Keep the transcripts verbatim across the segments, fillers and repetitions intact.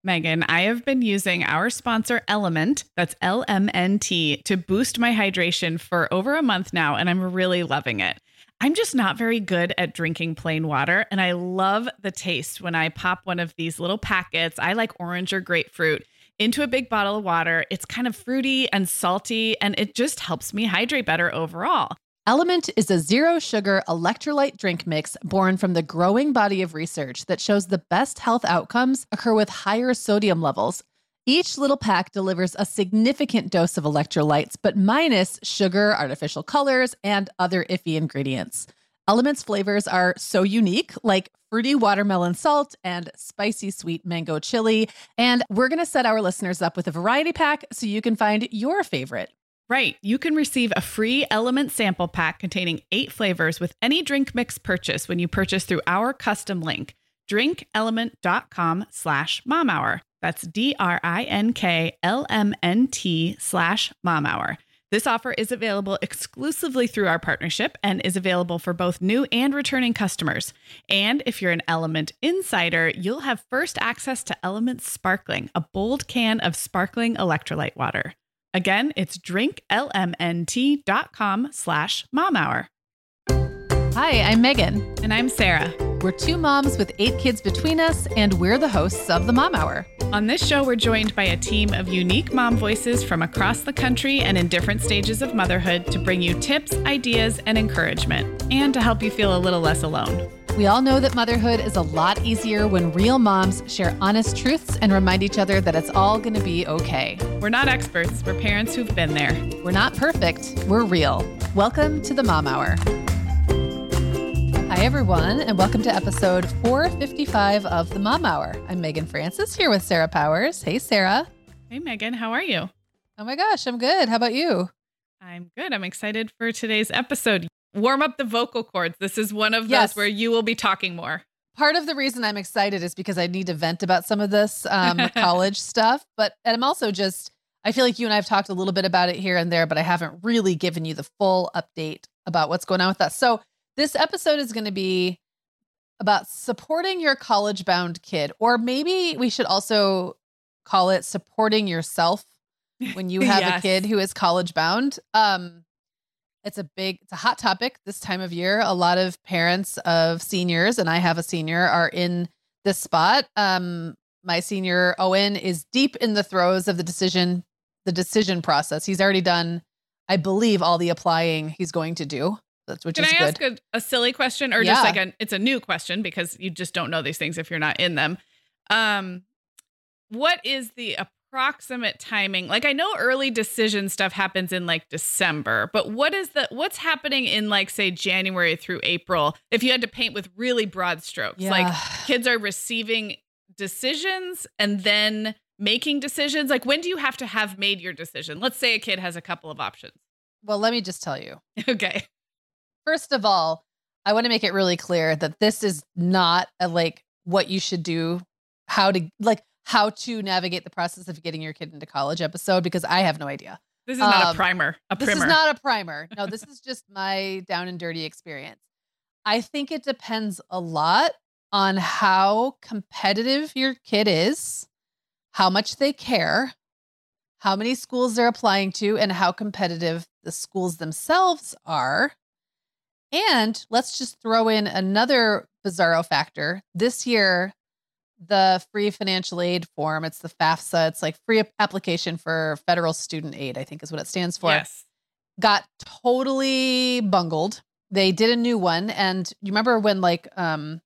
Megan, I have been using our sponsor Element, that's L M N T, to boost my hydration for over a month now, and I'm really loving it. I'm just not very good at drinking plain water, and I love the taste when I pop one of these little packets. I like orange or grapefruit into a big bottle of water. It's kind of fruity and salty, and it just helps me hydrate better overall. Element is a zero-sugar electrolyte drink mix born from the growing body of research that shows the best health outcomes occur with higher sodium levels. Each little pack delivers a significant dose of electrolytes, but minus sugar, artificial colors, and other iffy ingredients. Element's flavors are so unique, like fruity watermelon salt and spicy sweet mango chili. And we're going to set our listeners up with a variety pack so you can find your favorite. Right. You can receive a free Element sample pack containing eight flavors with any drink mix purchase when you purchase through our custom link, drinkelement.com slash mom hour. That's D-R-I-N-K-L-M-N-T slash mom hour. This offer is available exclusively through our partnership and is available for both new and returning customers. And if you're an Element insider, you'll have first access to Element Sparkling, a bold can of sparkling electrolyte water. Again, it's drinklmnt.com slash mom hour. Hi, I'm Megan. And I'm Sarah. We're two moms with eight kids between us, and we're the hosts of the Mom Hour. On this show, we're joined by a team of unique mom voices from across the country and in different stages of motherhood to bring you tips, ideas, and encouragement, and to help you feel a little less alone. We all know that motherhood is a lot easier when real moms share honest truths and remind each other that it's all going to be okay. We're not experts. We're parents who've been there. We're not perfect. We're real. Welcome to the Mom Hour. Hi, everyone, and welcome to episode four fifty-five of the Mom Hour. I'm Megan Francis here with Sarah Powers. Hey, Sarah. Hey, Megan. How are you? Oh, my gosh. I'm good. How about you? I'm good. I'm excited for today's episode. Warm up the vocal cords. This is one of yes. those where you will be talking more. Part of the reason I'm excited is because I need to vent about some of this um, college stuff. But and I'm also just, I feel like you and I have talked a little bit about it here and there, but I haven't really given you the full update about what's going on with us. So this episode is going to be about supporting your college-bound kid, or maybe we should also call it supporting yourself when you have yes. a kid who is college-bound. Um, It's a big, it's a hot topic this time of year. A lot of parents of seniors, and I have a senior, are in this spot. Um, my senior, Owen, is deep in the throes of the decision, the decision process. He's already done, I believe, all the applying he's going to do. That's which Can is I good. ask a, a silly question, or yeah. just like a, it's a new question because you just don't know these things if you're not in them. Um, what is the approximate timing? Like, I know early decision stuff happens in like December, but what is the, what's happening in like, say, January through April? If you had to paint with really broad strokes, yeah. like kids are receiving decisions and then making decisions. Like, when do you have to have made your decision? Let's say a kid has a couple of options. Well, let me just tell you. Okay. First of all, I want to make it really clear that this is not a, like what you should do, how to like, how to navigate the process of getting your kid into college episode, because I have no idea. This is not um, a primer. A this primer. is not a primer. No, this is just my down and dirty experience. I think it depends a lot on how competitive your kid is, how much they care, how many schools they're applying to, and how competitive the schools themselves are. And let's just throw in another bizarro factor. This year, the free financial aid form, it's the FAFSA, it's like free application for federal student aid, I think is what it stands for. Yes. Got totally bungled. They did a new one. And you remember when like um,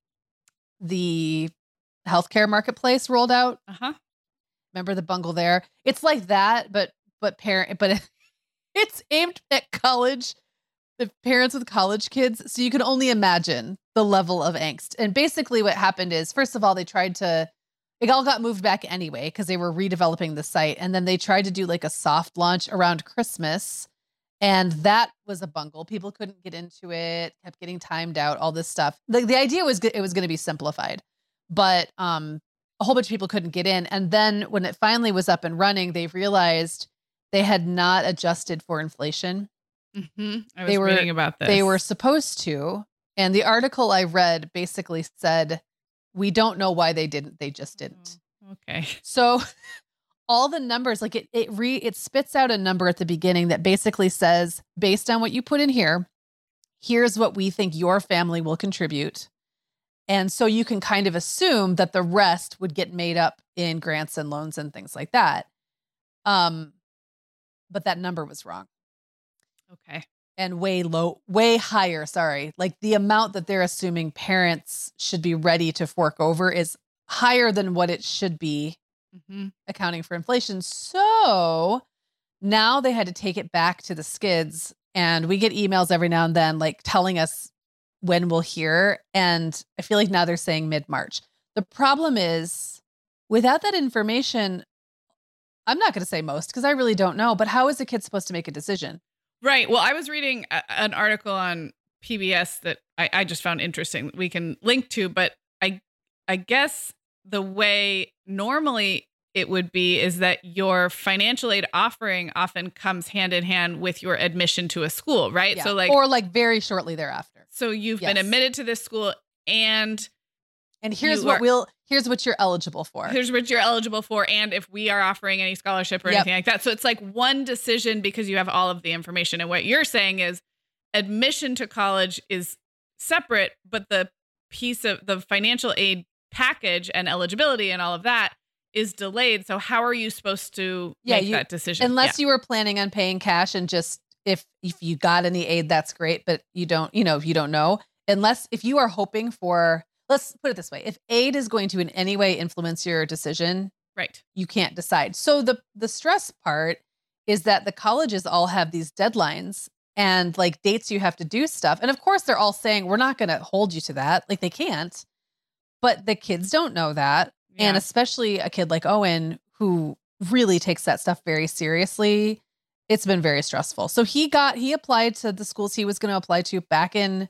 the healthcare marketplace rolled out? Uh-huh. Remember the bungle there? It's like that, but but parent, but it's aimed at college, the parents with college kids. So you can only imagine the level of angst. And basically what happened is, first of all, they tried to, it all got moved back anyway, because they were redeveloping the site. And then they tried to do like a soft launch around Christmas. And that was a bungle. People couldn't get into it, kept getting timed out, all this stuff. The, the idea was it was going to be simplified, but um, a whole bunch of people couldn't get in. And then when it finally was up and running, they realized they had not adjusted for inflation. Mm-hmm. I was they were, reading about this. They were supposed to. And the article I read basically said, we don't know why they didn't. They just didn't. Okay. So all the numbers, like it, it re it spits out a number at the beginning that basically says, based on what you put in here, here's what we think your family will contribute. And so you can kind of assume that the rest would get made up in grants and loans and things like that. Um, but that number was wrong. Okay. And way low, way higher. Sorry. Like the amount that they're assuming parents should be ready to fork over is higher than what it should be, mm-hmm. accounting for inflation. So now they had to take it back to the skids, and we get emails every now and then, like telling us when we'll hear. And I feel like now they're saying mid-March. The problem is, without that information, I'm not going to say most because I really don't know, but how is a kid supposed to make a decision? Right. Well, I was reading a, an article on P B S that I, I just found interesting. We can link to, but I, I guess the way normally it would be is that your financial aid offering often comes hand in hand with your admission to a school, right? Yeah. So like, or like very shortly thereafter. So you've yes. been admitted to this school, and and here's what are, we'll here's what you're eligible for. Here's what you're eligible for, and if we are offering any scholarship or yep. anything like that. So it's like one decision because you have all of the information. And what you're saying is admission to college is separate, but the piece of the financial aid package and eligibility and all of that is delayed. So how are you supposed to yeah, make you, that decision? Unless yeah. you were planning on paying cash and just if if you got any aid, that's great. But you don't, you know, if you don't know, unless if you are hoping for, let's put it this way, if aid is going to in any way influence your decision, right, you can't decide. So the the stress part is that the colleges all have these deadlines and like dates you have to do stuff. And of course, they're all saying, we're not going to hold you to that. Like they can't. But the kids don't know that. Yeah. And especially a kid like Owen, who really takes that stuff very seriously, it's been very stressful. So he got, he applied to the schools he was going to apply to back in,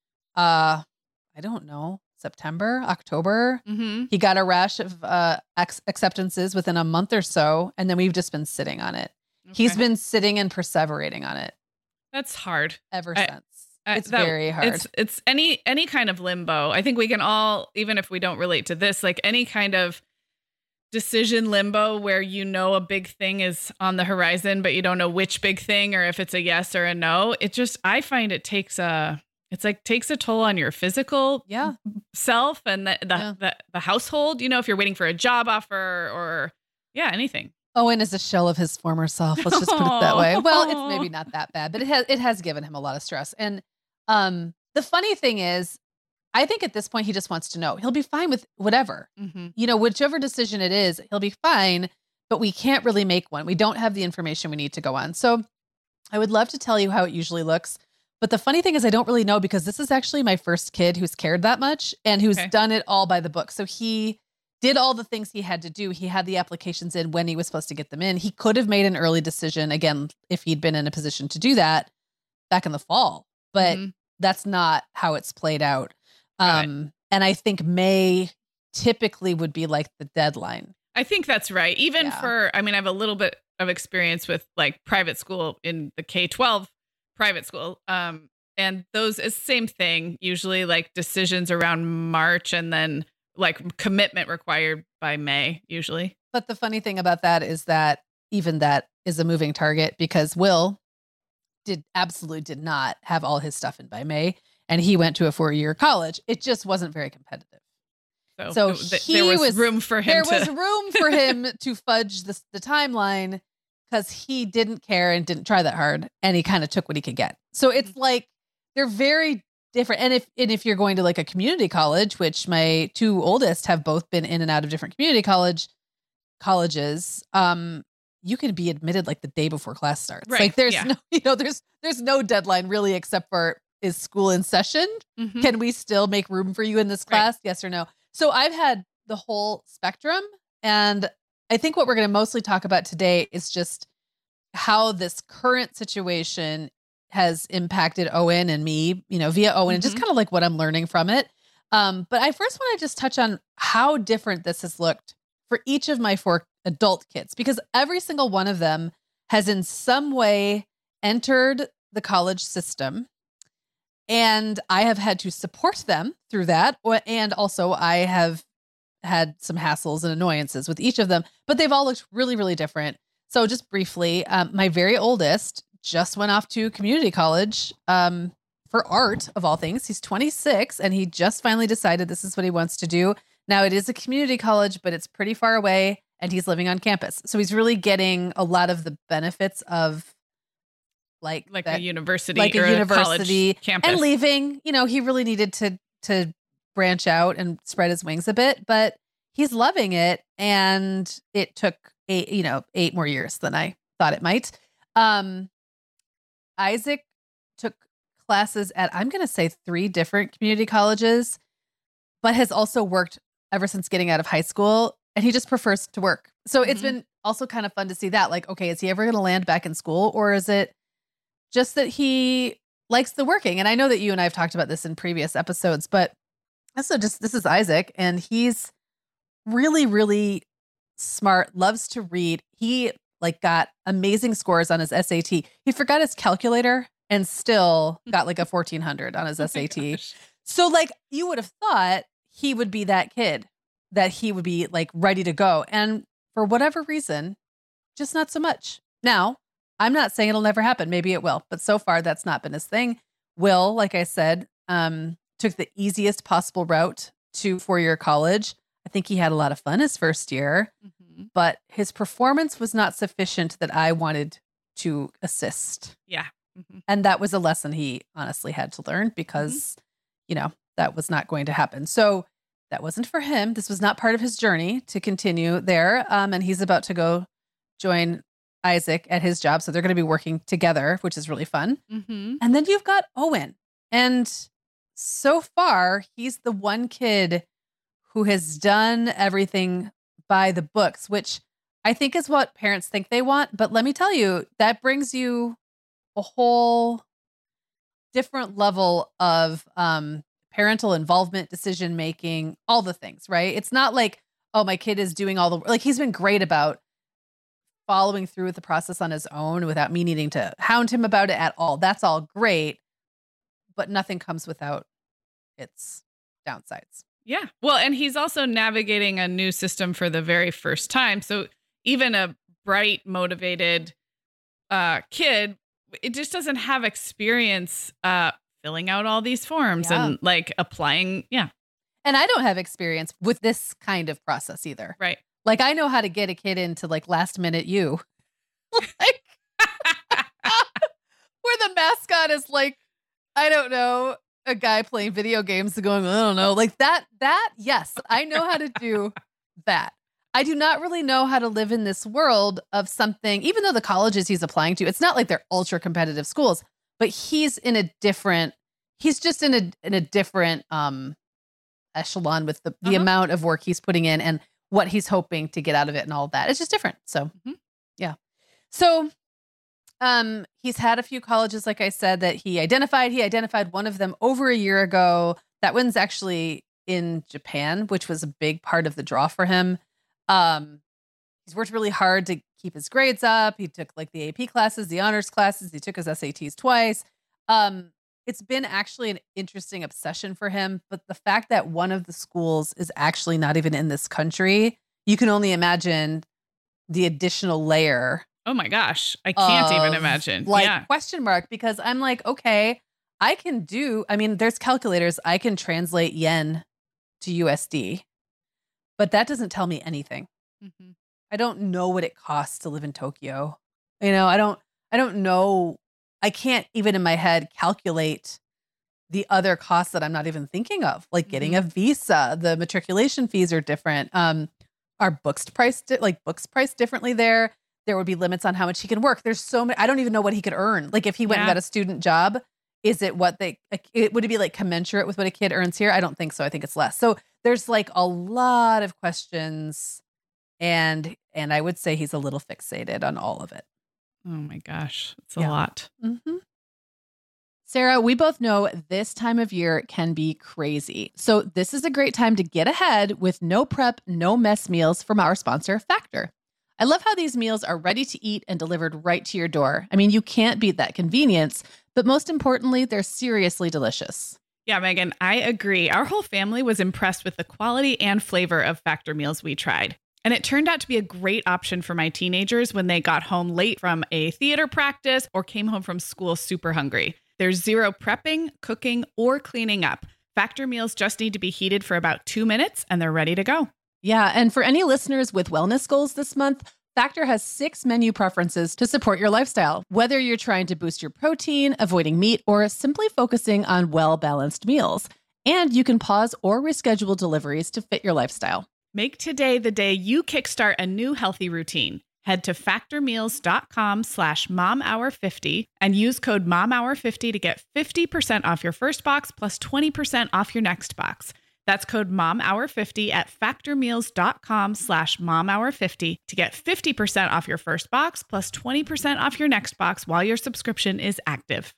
uh, I don't know, September, October. Mm-hmm. He got a rash of uh, ex- acceptances within a month or so. And then we've just been sitting on it. Okay. He's been sitting and perseverating on it. That's hard. Ever I, since. I, it's that, very hard. It's it's any any kind of limbo. I think we can all, even if we don't relate to this, like any kind of decision limbo where you know a big thing is on the horizon, but you don't know which big thing or if it's a yes or a no. It just, I find it takes a, it's like takes a toll on your physical yeah. self and the the, yeah. the the household. You know, if you're waiting for a job offer or yeah, anything. Owen is a shell of his former self. Let's just put it that way. Well, it's maybe not that bad, but it has it has given him a lot of stress. And um, the funny thing is, I think at this point he just wants to know. He'll be fine with whatever, mm-hmm. you know, whichever decision it is, he'll be fine. But we can't really make one. We don't have the information we need to go on. So I would love to tell you how it usually looks. But the funny thing is, I don't really know because this is actually my first kid who's cared that much and who's okay. done it all by the book. So he did all the things he had to do. He had the applications in when he was supposed to get them in. He could have made an early decision, again, if he'd been in a position to do that back in the fall. But mm-hmm. that's not how it's played out. Um, right. And I think May typically would be like the deadline. I think that's right. Even yeah. for, I mean, I have a little bit of experience with like private school in the K twelve private school. Um, and those is same thing, usually like decisions around March and then like commitment required by May usually. But the funny thing about that is that even that is a moving target because Will did absolutely did not have all his stuff in by May and he went to a four-year college. It just wasn't very competitive. So, so th- he there was, was room for him. There to... was room for him to fudge the, the timeline because he didn't care and didn't try that hard and he kind of took what he could get. So it's mm-hmm. like they're very different. And if and if you're going to like a community college, which my two oldest have both been in and out of different community college colleges, um, you can be admitted like the day before class starts. Right. Like there's yeah. no, you know, there's there's no deadline really except for is school in session? Mm-hmm. Can we still make room for you in this class? Right. Yes or no? So I've had the whole spectrum. And I think what we're going to mostly talk about today is just how this current situation has impacted Owen and me, you know, via Owen, mm-hmm. and just kind of like what I'm learning from it. Um, but I first want to just touch on how different this has looked for each of my four adult kids, because every single one of them has in some way entered the college system. And I have had to support them through that. And also I have had some hassles and annoyances with each of them, but they've all looked really, really different. So just briefly, um, my very oldest just went off to community college um, for art, of all things. He's twenty-six, and he just finally decided this is what he wants to do. Now, it is a community college, but it's pretty far away, and he's living on campus. So he's really getting a lot of the benefits of like like that, a university, like or a university a college campus. And leaving, you know, he really needed to to branch out and spread his wings a bit, but he's loving it. And it took eight, you know, eight more years than I thought it might. Um, Isaac took classes at, I'm going to say three different community colleges, but has also worked ever since getting out of high school, and he just prefers to work. So mm-hmm. it's been also kind of fun to see that, like, okay, is he ever going to land back in school, or is it just that he likes the working? And I know that you and I have talked about this in previous episodes, but also just, this is Isaac, and he's really, really smart, loves to read. He like got amazing scores on his S A T. He forgot his calculator and still got like a fourteen hundred on his S A T. Gosh. So like you would have thought he would be that kid, that he would be like ready to go. And for whatever reason, just not so much. Now, I'm not saying it'll never happen. Maybe it will, but so far that's not been his thing. Will, like I said, um, took the easiest possible route to four-year college. I think he had a lot of fun his first year, mm-hmm. but his performance was not sufficient that I wanted to assist. Yeah. Mm-hmm. And that was a lesson he honestly had to learn because, mm-hmm. you know, that was not going to happen. So that wasn't for him. This was not part of his journey to continue there. Um, and he's about to go join Isaac at his job. So they're going to be working together, which is really fun. Mm-hmm. And then you've got Owen. And so far, he's the one kid who has done everything by the books, which I think is what parents think they want. But let me tell you, that brings you a whole different level of um, parental involvement, decision making, all the things, right? It's not like, oh, my kid is doing all the, like he's been great about following through with the process on his own without me needing to hound him about it at all. That's all great, but nothing comes without its downsides. Yeah. Well, and he's also navigating a new system for the very first time. So even a bright, motivated uh, kid, it just doesn't have experience uh, filling out all these forms yeah. and like applying. Yeah. And I don't have experience with this kind of process either. Right. Like I know how to get a kid into like last minute you. Like where the mascot is like, I don't know, a guy playing video games and going, I don't know, like that, that, yes, I know how to do that. I do not really know how to live in this world of something, even though the colleges he's applying to, it's not like they're ultra competitive schools, but he's in a different, he's just in a, in a different um, echelon with the, the uh-huh. amount of work he's putting in and what he's hoping to get out of it and all of that. It's just different. So, mm-hmm. yeah. So, Um, he's had a few colleges, like I said, that he identified. He identified one of them over a year ago. That one's actually in Japan, which was a big part of the draw for him. Um, he's worked really hard to keep his grades up. He took like the A P classes, the honors classes. He took his S A Ts twice. Um, it's been actually an interesting obsession for him. But the fact that one of the schools is actually not even in this country, you can only imagine the additional layer. Oh my gosh. I can't of, even imagine. Like yeah. question mark, because I'm like, okay, I can do, I mean, there's calculators. I can translate yen to U S D, but that doesn't tell me anything. Mm-hmm. I don't know what it costs to live in Tokyo. You know, I don't, I don't know. I can't even in my head calculate the other costs that I'm not even thinking of, like getting mm-hmm. a visa. The matriculation fees are different. Um, are books priced, like books priced differently there? There would be limits on how much he can work. There's so many. I don't even know what he could earn. Like if he went yeah. and got a student job, is it what they, like, it, would it be like commensurate with what a kid earns here? I don't think so. I think it's less. So there's like a lot of questions and, and I would say he's a little fixated on all of it. Oh my gosh. It's a yeah. lot. Mm-hmm. Sarah, we both know this time of year can be crazy. So this is a great time to get ahead with no prep, no mess meals from our sponsor, Factor. I love how these meals are ready to eat and delivered right to your door. I mean, you can't beat that convenience, but most importantly, they're seriously delicious. Yeah, Megan, I agree. Our whole family was impressed with the quality and flavor of Factor meals we tried. And it turned out to be a great option for my teenagers when they got home late from a theater practice or came home from school super hungry. There's zero prepping, cooking, or cleaning up. Factor meals just need to be heated for about two minutes and they're ready to go. Yeah, and for any listeners with wellness goals this month, Factor has six menu preferences to support your lifestyle, whether you're trying to boost your protein, avoiding meat, or simply focusing on well-balanced meals. And you can pause or reschedule deliveries to fit your lifestyle. Make today the day you kickstart a new healthy routine. Head to factormeals.com slash momhour50 and use code momhour fifty to get fifty percent off your first box plus twenty percent off your next box. That's code momhour fifty at factormeals.com slash momhour50 to get fifty percent off your first box plus twenty percent off your next box while your subscription is active.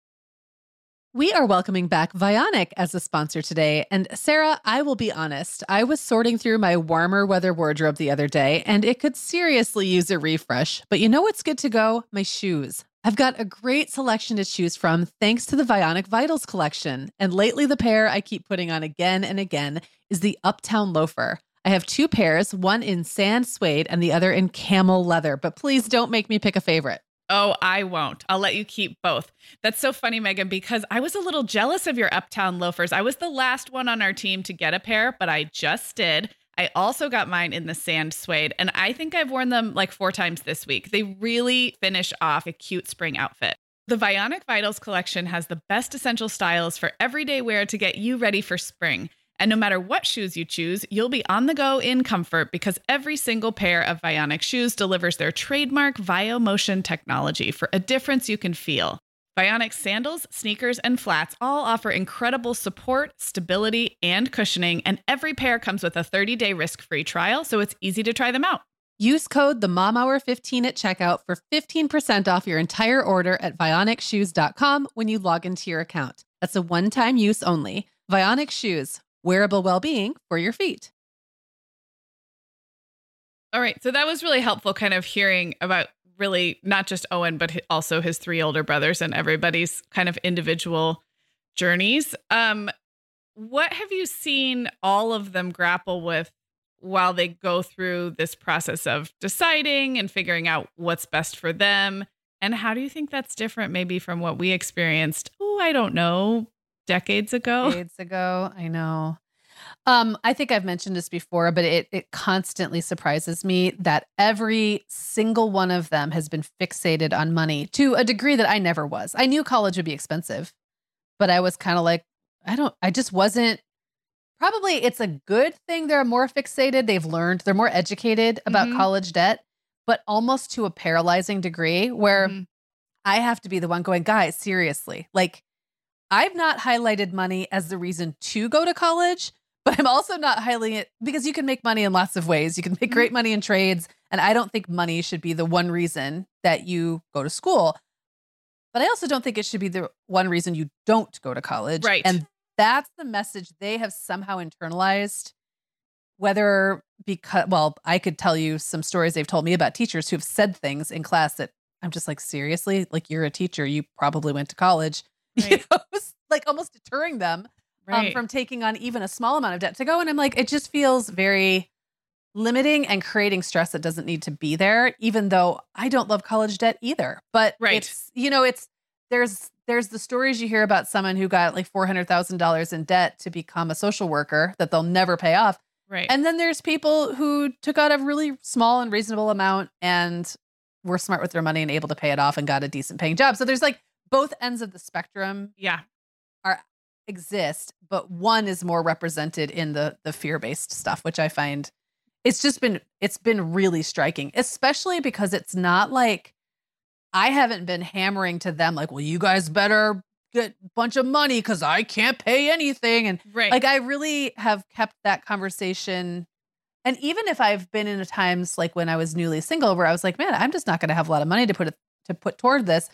We are welcoming back Vionic as a sponsor today. And Sarah, I will be honest, I was sorting through my warmer weather wardrobe the other day, and it could seriously use a refresh. But you know what's good to go? My shoes. I've got a great selection to choose from thanks to the Vionic Vitals collection. And lately, the pair I keep putting on again and again is the Uptown Loafer. I have two pairs, one in sand suede and the other in camel leather, but please don't make me pick a favorite. Oh, I won't. I'll let you keep both. That's so funny, Megan, because I was a little jealous of your Uptown loafers. I was the last one on our team to get a pair, but I just did. I also got mine in the sand suede, and I think I've worn them like four times this week. They really finish off a cute spring outfit. The Vionic Vitals collection has the best essential styles for everyday wear to get you ready for spring. And no matter what shoes you choose, you'll be on the go in comfort because every single pair of Vionic shoes delivers their trademark VioMotion technology for a difference you can feel. Vionic sandals, sneakers, and flats all offer incredible support, stability, and cushioning, and every pair comes with a thirty-day risk-free trial, so it's easy to try them out. Use code the mom hour fifteen at checkout for fifteen percent off your entire order at vionic shoes dot com when you log into your account. That's a one-time use only. Vionic Shoes. Wearable well-being for your feet. All right. So that was really helpful kind of hearing about really not just Owen, but also his three older brothers and everybody's kind of individual journeys. Um, what have you seen all of them grapple with while they go through this process of deciding and figuring out what's best for them? And how do you think that's different maybe from what we experienced? Oh, I don't know. Decades ago. Decades ago, I know. Um, I think I've mentioned this before, but it it constantly surprises me that every single one of them has been fixated on money to a degree that I never was. I knew college would be expensive, but I was kind of like, I don't, I just wasn't. Probably it's a good thing they're more fixated. They've learned, they're more educated about mm-hmm. college debt, but almost to a paralyzing degree where mm-hmm. I have to be the one going, guys, seriously, like, I've not highlighted money as the reason to go to college, but I'm also not highlighting it because you can make money in lots of ways. You can make great money in trades. And I don't think money should be the one reason that you go to school. But I also don't think it should be the one reason you don't go to college. Right. And that's the message they have somehow internalized, whether because, well, I could tell you some stories they've told me about teachers who've said things in class that I'm just like, seriously, like you're a teacher, you probably went to college. Right. You know, it was like almost deterring them right. um, from taking on even a small amount of debt to go. And I'm like, it just feels very limiting and creating stress that doesn't need to be there, even though I don't love college debt either. But right. it's, you know, it's, there's, there's the stories you hear about someone who got like four hundred thousand dollars in debt to become a social worker that they'll never pay off. Right. And then there's people who took out a really small and reasonable amount and were smart with their money and able to pay it off and got a decent paying job. So there's like, both ends of the spectrum yeah. are exist, but one is more represented in the the fear-based stuff, which I find it's just been it's been really striking, especially because it's not like I haven't been hammering to them like, well, you guys better get a bunch of money because I can't pay anything. And right. like I really have kept that conversation. And even if I've been in a times like when I was newly single where I was like, man, I'm just not going to have a lot of money to put it, to put toward this.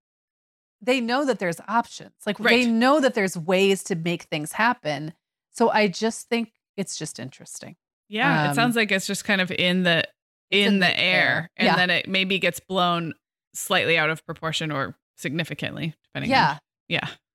They know that there's options. Like right. they know that there's ways to make things happen. So I just think it's just interesting. Yeah. Um, it sounds like it's just kind of in the, in, in the, the air, air. And yeah. then it maybe gets blown slightly out of proportion or significantly depending yeah. on. Yeah.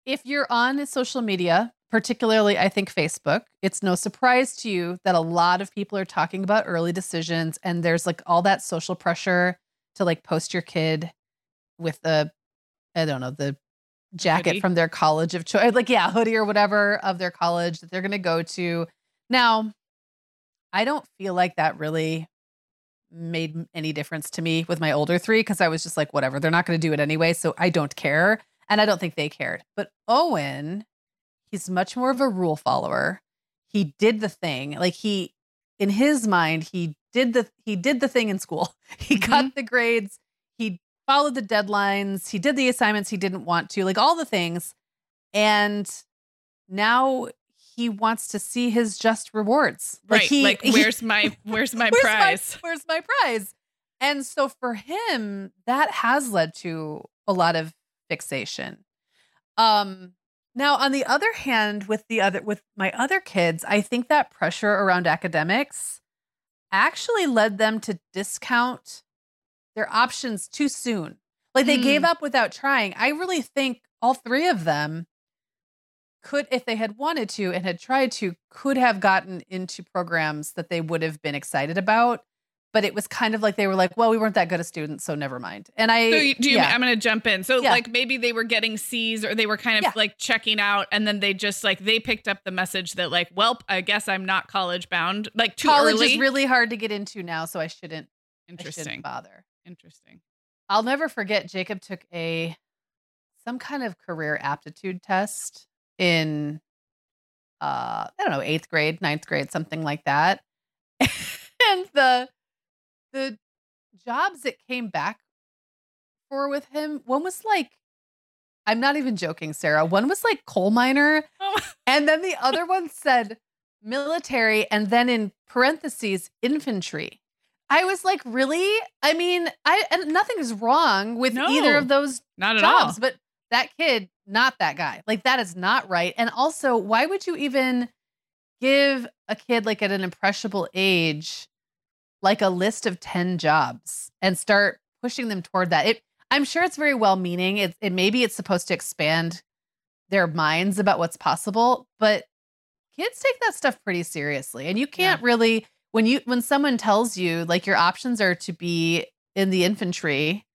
if you're on social media, particularly I think Facebook, it's no surprise to you that a lot of people are talking about early decisions, and there's like all that social pressure to like post your kid with the, I don't know, the jacket Hoodie. from their college of choice, like, yeah, hoodie or whatever of their college that they're going to go to. Now, I don't feel like that really made m- any difference to me with my older three because I was just like, whatever, they're not going to do it anyway, so I don't care. And I don't think they cared. But Owen, he's much more of a rule follower. He did the thing. Like he, in his mind, he did the he did the thing in school. He Mhm. got the grades. He followed the deadlines. He did the assignments he didn't want to, like all the things. And now he wants to see his just rewards. Right. he, Like, he- where's my where's my where's prize? My, where's my prize? And so for him, that has led to a lot of fixation. Um, now on the other hand, with the other with my other kids, I think that pressure around academics actually led them to discount their options too soon. Like they Mm. gave up without trying. I really think all three of them could, if they had wanted to and had tried to, could have gotten into programs that they would have been excited about. But it was kind of like they were like, well, we weren't that good of students, so never mind. And I, So you, do you, yeah, I'm going to jump in. So Yeah. like maybe they were getting C's or they were kind of Yeah. like checking out, and then they just like they picked up the message that like, welp, I guess I'm not college bound. Like too college early. is really hard to get into now, so I shouldn't, I Interesting. shouldn't bother. Interesting. I'll never forget Jacob took a some kind of career aptitude test in uh I don't know, eighth grade, ninth grade, something like that. And the the jobs that came back for with him, one was like, I'm not even joking, Sarah. One was like coal miner, Oh, and then the other one said military, and then in parentheses, infantry. I was like, really? I mean, I and nothing is wrong with No. either of those not at jobs, all. but that kid, not that guy. Like that is not right. And also, why would you even give a kid like at an impressionable age like a list of ten jobs and start pushing them toward that? It I'm sure it's very well meaning. It, it maybe it's supposed to expand their minds about what's possible, but kids take that stuff pretty seriously. And you can't really when you when someone tells you like your options are to be in the infantry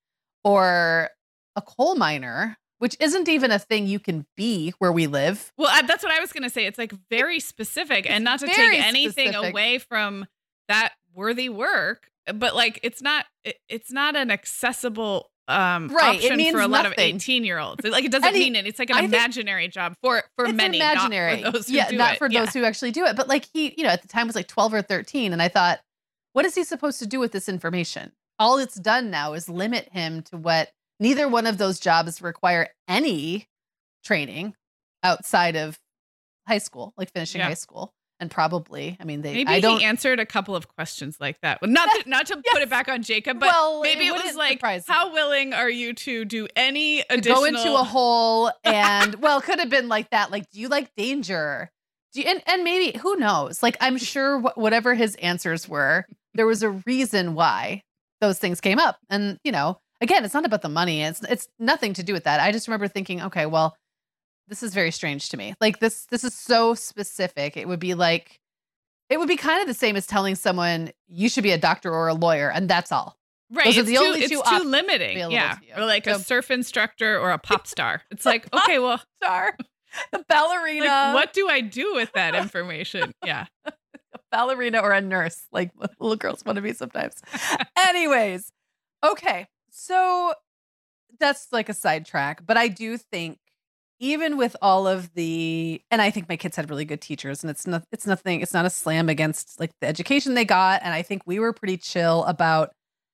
or a coal miner, which isn't even a thing you can be where we live. Well, I, that's what I was going to say. It's like very specific, and not to very take anything specific. away from that worthy work, but like it's not it, it's not an accessible um Right, it option means for a lot of nothing. eighteen year olds. Like it doesn't Any- mean it. It's like an I think- imaginary job for for It's many, imaginary. not for those who yeah, do not it. for Yeah. those who actually do it. But like he, you know, at the time was like twelve or thirteen. And I thought, what is he supposed to do with this information? All it's done now is limit him to what neither one of those jobs require any training outside of high school, like finishing Yeah. high school. And probably, I mean, they, Maybe I don't, he answered a couple of questions like that. Well, not to, not to Yes. put it back on Jacob, but Well, maybe it it was wouldn't like, surprise me. how willing are you to do any to additional? go into a hole and well, it could have been like that. Like, do you like danger? Do you, and, and maybe who knows? Like, I'm sure wh- whatever his answers were, there was a reason why those things came up. And you know, again, it's not about the money. It's it's nothing to do with that. I just remember thinking, okay, well, this is very strange to me. Like this this is so specific. It would be like it would be kind of the same as telling someone you should be a doctor or a lawyer, and that's all. Right. Those are it's the too, only it's two too options limiting. available Yeah. to you. Or like a So- surf instructor or a pop star. It's like, okay, well, Star, the ballerina. like, what do I do with that information? Yeah. ballerina or a nurse, like what little girls want to be sometimes. Anyways, okay. So that's like a sidetrack, but I do think even with all of the, and I think my kids had really good teachers, and it's not, it's nothing, it's not a slam against like the education they got. And I think we were pretty chill about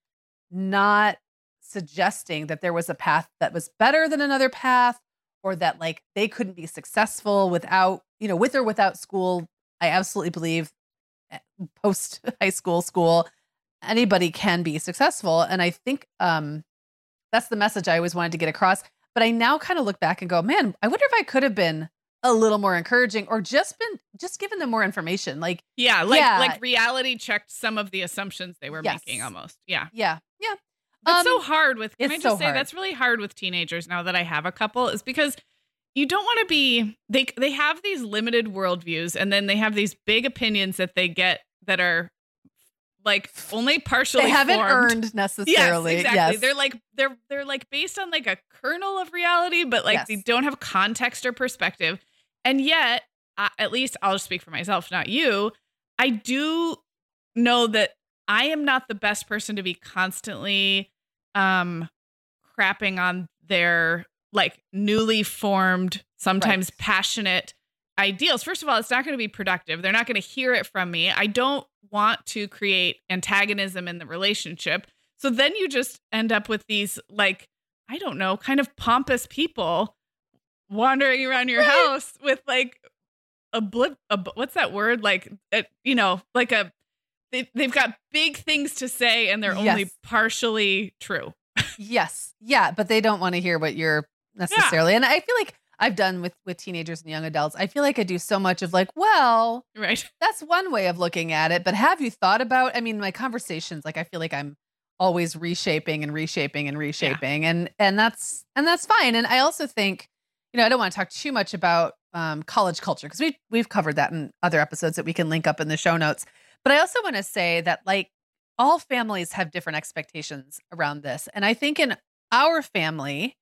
not suggesting that there was a path that was better than another path, or that like they couldn't be successful without, you know, with or without school. I absolutely believe post high school school, anybody can be successful. And I think um, that's the message I always wanted to get across. But I now kind of look back and go, man, I wonder if I could have been a little more encouraging or just been, just given them more information. Like, Yeah. Like, Yeah. like reality checked some of the assumptions they were Yes. making almost. Yeah. yeah, yeah. That's Um, so hard with, can it's I just so say hard. that's really hard with teenagers now that I have a couple, is because, you don't want to be, they, they have these limited worldviews, and then they have these big opinions that they get that are like only partially They haven't formed. earned necessarily. Yes, exactly. Yes. They're like, they're, they're like based on like a kernel of reality, but like Yes. they don't have context or perspective. And yet, uh, at least I'll just speak for myself, not you. I do know that I am not the best person to be constantly um, crapping on their like newly formed, sometimes Right. passionate ideals. First of all, it's not going to be productive. They're not going to hear it from me. I don't want to create antagonism in the relationship. So then you just end up with these like, I don't know, kind of pompous people wandering around your Right. house with like a blip, a, what's that word? Like, uh, you know, like a, they, they've got big things to say and they're only Yes. partially true. Yes. Yeah. But they don't want to hear what you're necessarily. And I feel like I've done with, with teenagers and young adults. I feel like I do so much of like, well, Right. that's one way of looking at it. But have you thought about, I mean, my conversations, like I feel like I'm always reshaping and reshaping and reshaping. And, and that's, and that's fine. And I also think, you know, I don't want to talk too much about um, college culture because we we've covered that in other episodes that we can link up in the show notes. But I also want to say that like all families have different expectations around this. And I think in our family,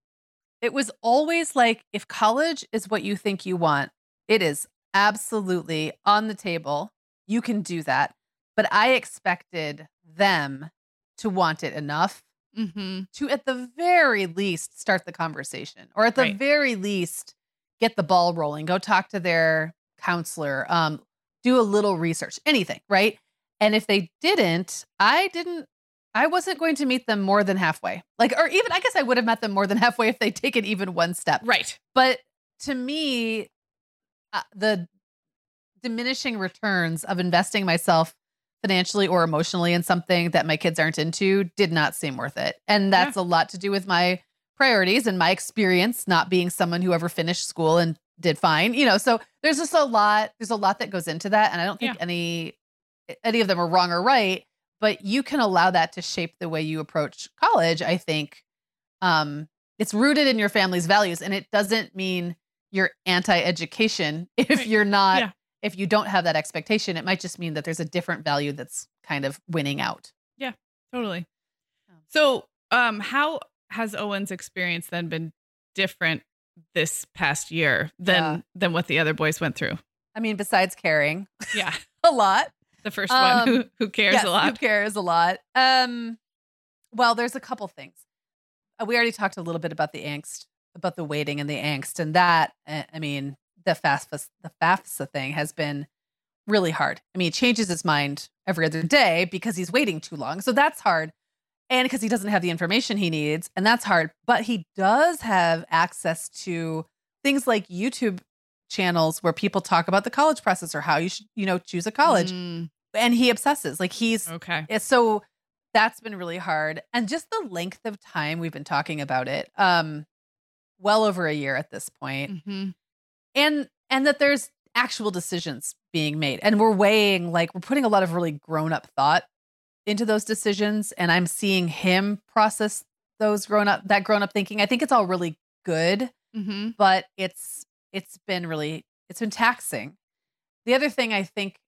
it was always like, if college is what you think you want, it is absolutely on the table. You can do that. But I expected them to want it enough Mm-hmm. to, at the very least, start the conversation, or at the Right. very least, get the ball rolling, go talk to their counselor, um, do a little research, anything, right? And if they didn't, I didn't, I wasn't going to meet them more than halfway. Like, or even, I guess I would have met them more than halfway if they'd taken even one step. Right. But to me, uh, the diminishing returns of investing myself financially or emotionally in something that my kids aren't into did not seem worth it. And that's a lot to do with my priorities and my experience not being someone who ever finished school and did fine. You know, so there's just a lot, there's a lot that goes into that. And I don't think Yeah. any any of them are wrong or right, but you can allow that to shape the way you approach college. I think um, it's rooted in your family's values, and it doesn't mean you're anti-education if Right. you're not, Yeah. if you don't have that expectation. It might just mean that there's a different value that's kind of winning out. Totally. Oh. So, um, how has Owen's experience then been different this past year than Yeah. than what the other boys went through? I mean, besides caring Yeah, a lot, the first Um, one who who cares yes, a who lot. cares a lot. Um, well, there's a couple things. Uh, We already talked a little bit about the angst, about the waiting and the angst, and that. uh, I mean, the FAFSA, the FAFSA thing has been really hard. I mean, he changes his mind every other day because he's waiting too long, so that's hard, and because he doesn't have the information he needs, and that's hard. But he does have access to things like YouTube channels where people talk about the college process or how you should, you know, choose a college, Mm, and he obsesses. Like he's okay. it's so that's been really hard. And just the length of time we've been talking about it. Um, well over a year at this point. hmm And and that there's actual decisions being made. And we're weighing, like we're putting a lot of really grown-up thought into those decisions. And I'm seeing him process those grown-up, that grown-up thinking. I think it's all really good, hmm but it's it's been really it's been taxing. The other thing I think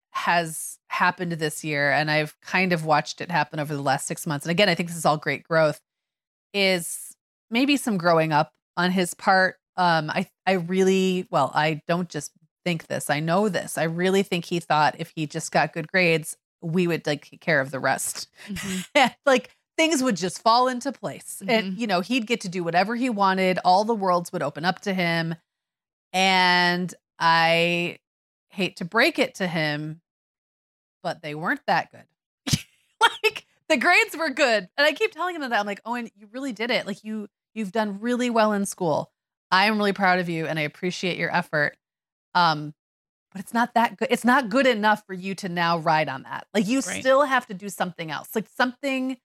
has happened this year, and I've kind of watched it happen over the last six months, and again, I think this is all great growth, is maybe some growing up on his part. Um, I I really, well, I don't just think this, I know this. I really think he thought if he just got good grades, we would like take care of the rest. hmm Like things would just fall into place. And, you know, he'd get to do whatever he wanted. All the worlds would open up to him. And I hate to break it to him, but they weren't that good. Like the grades were good. And I keep telling him that. I'm like, Owen, you really did it. Like you, you've done really well in school. I am really proud of you and I appreciate your effort. Um, but it's not that good. It's not good enough for you to now ride on that. Like you Right. still have to do something else. Like something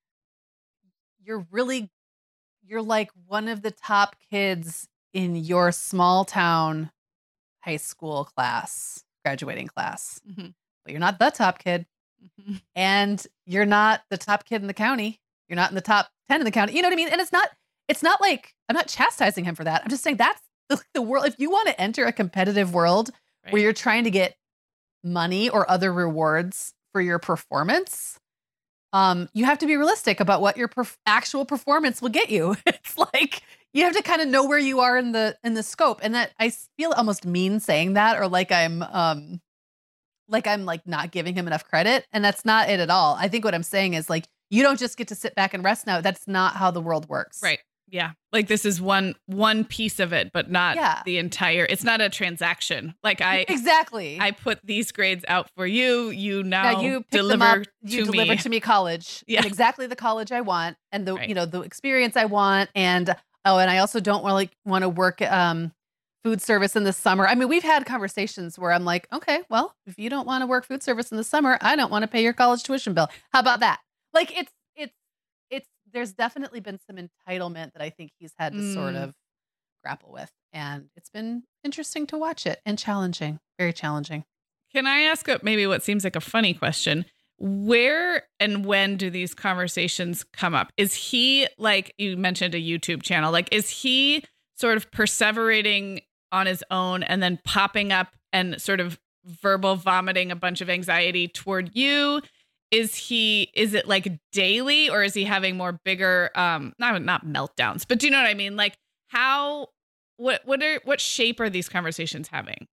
you're really, you're like one of the top kids in your small town high school class, graduating class, hmm but you're not the top kid hmm and you're not the top kid in the county. You're not in the top ten in the county. You know what I mean? And it's not, it's not like I'm not chastising him for that. I'm just saying that's the, the world. If you want to enter a competitive world right. where you're trying to get money or other rewards for your performance, um, you have to be realistic about what your perf- actual performance will get you. It's like you have to kind of know where you are in the in the scope, and that I feel almost mean saying that, or like I'm um, like I'm like not giving him enough credit, and that's not it at all. I think what I'm saying is like you don't just get to sit back and rest now. That's not how the world works. Right. Yeah. Like this is one one piece of it, but not yeah. the entire. It's not a transaction. Like I exactly. I put these grades out for you. You now, now you deliver them up, to you me. deliver to me college. Yeah. Exactly the college I want and the right. you know the experience I want. And oh, and I also don't want like want to work um food service in the summer. I mean, we've had conversations where I'm like, okay, well, if you don't want to work food service in the summer, I don't want to pay your college tuition bill. How about that? Like it's it's it's there's definitely been some entitlement that I think he's had to mm. sort of grapple with. And it's been interesting to watch it and challenging, very challenging. Can I ask a, maybe what seems like a funny question? Where and when do these conversations come up? Is he, like you mentioned, a YouTube channel? Like, is he sort of perseverating on his own and then popping up and sort of verbal vomiting a bunch of anxiety toward you? Is he, is it like daily, or is he having more bigger, um, not, not meltdowns, but do you know what I mean? Like how, what, what are, what shape are these conversations having?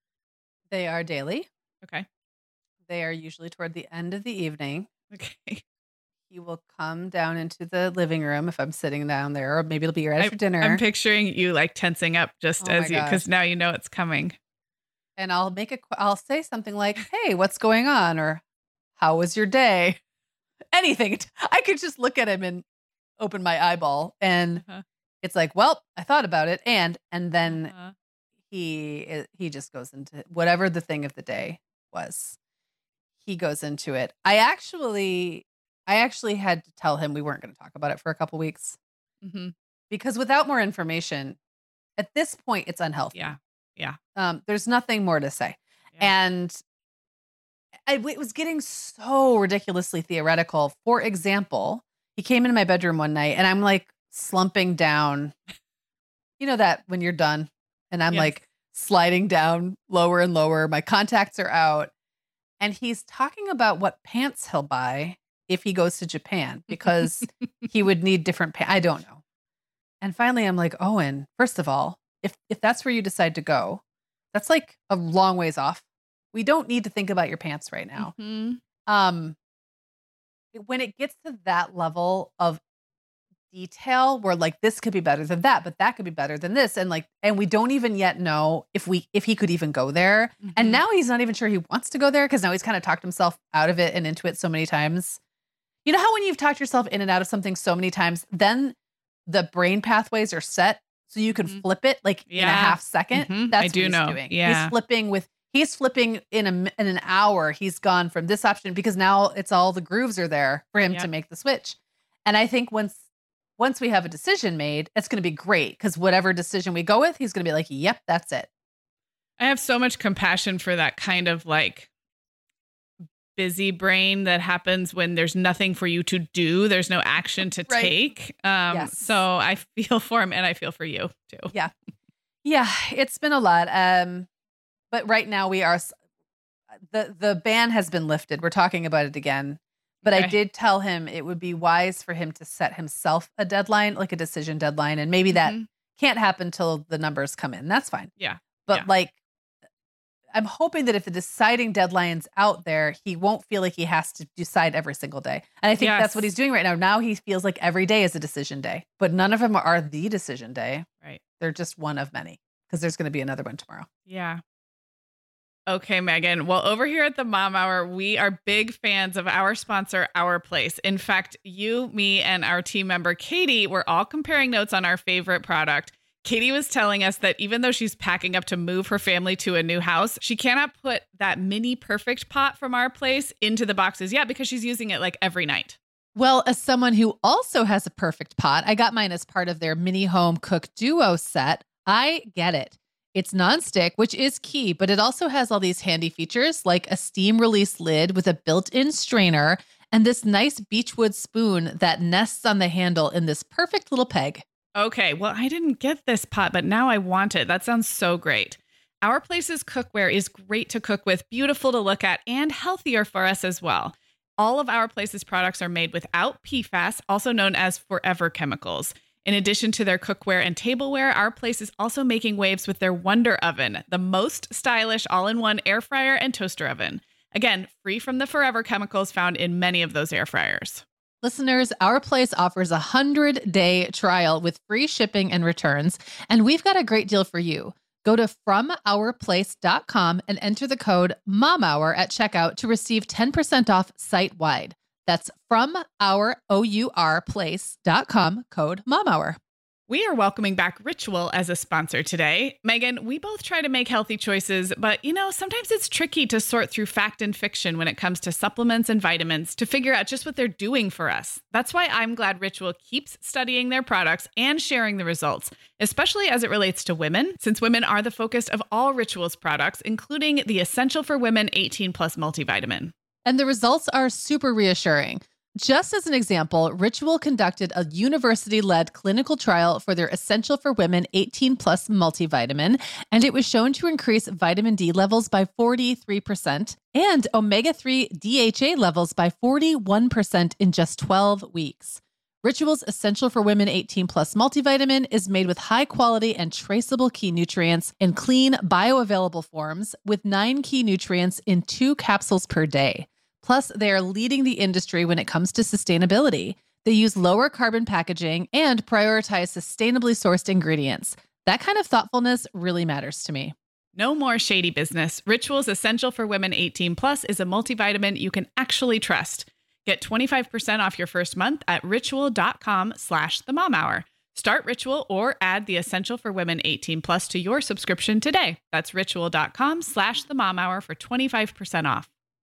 They are daily. Okay. They are usually toward the end of the evening. Okay. He will come down into the living room if I'm sitting down there, or maybe it'll be right after I, dinner. I'm picturing you like tensing up just oh as you, because now you know it's coming. And I'll make a, I'll say something like, "Hey, what's going on?" Or "How was your day?" Anything. I could just look at him and open my eyeball, and uh-huh. it's like, "Well, I thought about it," and and then uh-huh. he he just goes into whatever the thing of the day was. He goes into it. I actually, I actually had to tell him we weren't going to talk about it for a couple weeks mm-hmm. because without more information, at this point, it's unhealthy. Yeah, yeah. Um, there's nothing more to say, yeah. and I, it was getting so ridiculously theoretical. For example, he came into my bedroom one night, and I'm like slumping down. You know that when you're done, and I'm yes. like sliding down lower and lower. My contacts are out. And he's talking about what pants he'll buy if he goes to Japan because he would need different pants. I don't know. And finally, I'm like, Owen, first of all, if if that's where you decide to go, that's like a long ways off. We don't need to think about your pants right now. Mm-hmm. Um, when it gets to that level of detail where like this could be better than that, but that could be better than this. And like, and we don't even yet know if we, if he could even go there. Mm-hmm. And now he's not even sure he wants to go there because now he's kind of talked himself out of it and into it so many times. You know how when you've talked yourself in and out of something so many times, then the brain pathways are set so you can mm-hmm. flip it like yeah. in a half second. Mm-hmm. That's I what do he's know. doing. Yeah. He's flipping with, he's flipping in a, in an hour. He's gone from this option because now it's all the grooves are there for him yep. to make the switch. And I think once, Once we have a decision made, it's going to be great because whatever decision we go with, he's going to be like, yep, that's it. I have so much compassion for that kind of like busy brain that happens when there's nothing for you to do. There's no action to right. take. Um, yes. So I feel for him and I feel for you too. Yeah. Yeah. It's been a lot. Um, but right now we are, the, the ban has been lifted. We're talking about it again. But okay. I did tell him it would be wise for him to set himself a deadline, like a decision deadline. And maybe that mm-hmm. can't happen till the numbers come in. That's fine. Yeah. But yeah. like, I'm hoping that if the deciding deadline's out there, he won't feel like he has to decide every single day. And I think yes. that's what he's doing right now. Now he feels like every day is a decision day, but none of them are the decision day. Right. They're just one of many because there's going to be another one tomorrow. Yeah. Okay, Megan. Well, over here at the Mom Hour, we are big fans of our sponsor, Our Place. In fact, you, me, and our team member, Katie, were all comparing notes on our favorite product. Katie was telling us that even though she's packing up to move her family to a new house, she cannot put that mini perfect pot from Our Place into the boxes yet because she's using it like every night. Well, as someone who also has a perfect pot, I got mine as part of their mini home cook duo set. I get it. It's nonstick, which is key, but it also has all these handy features like a steam release lid with a built-in strainer and this nice beechwood spoon that nests on the handle in this perfect little peg. Okay, well, I didn't get this pot, but now I want it. That sounds so great. Our Place's cookware is great to cook with, beautiful to look at, and healthier for us as well. All of Our Place's products are made without P FAS, also known as forever chemicals. In addition to their cookware and tableware, Our Place is also making waves with their Wonder Oven, the most stylish all-in-one air fryer and toaster oven. Again, free from the forever chemicals found in many of those air fryers. Listeners, Our Place offers a hundred-day trial with free shipping and returns, and we've got a great deal for you. Go to from our place dot com and enter the code MOMHOUR at checkout to receive ten percent off site-wide. That's from our O U R place dot com, code MOMHOUR. We are welcoming back Ritual as a sponsor today. Megan, we both try to make healthy choices, but you know, sometimes it's tricky to sort through fact and fiction when it comes to supplements and vitamins to figure out just what they're doing for us. That's why I'm glad Ritual keeps studying their products and sharing the results, especially as it relates to women, since women are the focus of all Ritual's products, including the Essential for Women eighteen plus multivitamin. And the results are super reassuring. Just as an example, Ritual conducted a university-led clinical trial for their Essential for Women eighteen plus multivitamin, and it was shown to increase vitamin D levels by forty-three percent and omega three D H A levels by forty-one percent in just twelve weeks. Ritual's Essential for Women eighteen plus multivitamin is made with high-quality and traceable key nutrients in clean, bioavailable forms with nine key nutrients in two capsules per day. Plus, they are leading the industry when it comes to sustainability. They use lower carbon packaging and prioritize sustainably sourced ingredients. That kind of thoughtfulness really matters to me. No more shady business. Ritual's Essential for Women eighteen plus is a multivitamin you can actually trust. Get twenty-five percent off your first month at ritual.com slash the mom hour. Start Ritual or add the Essential for Women eighteen plus to your subscription today. That's ritual.com slash the mom hour for twenty-five percent off.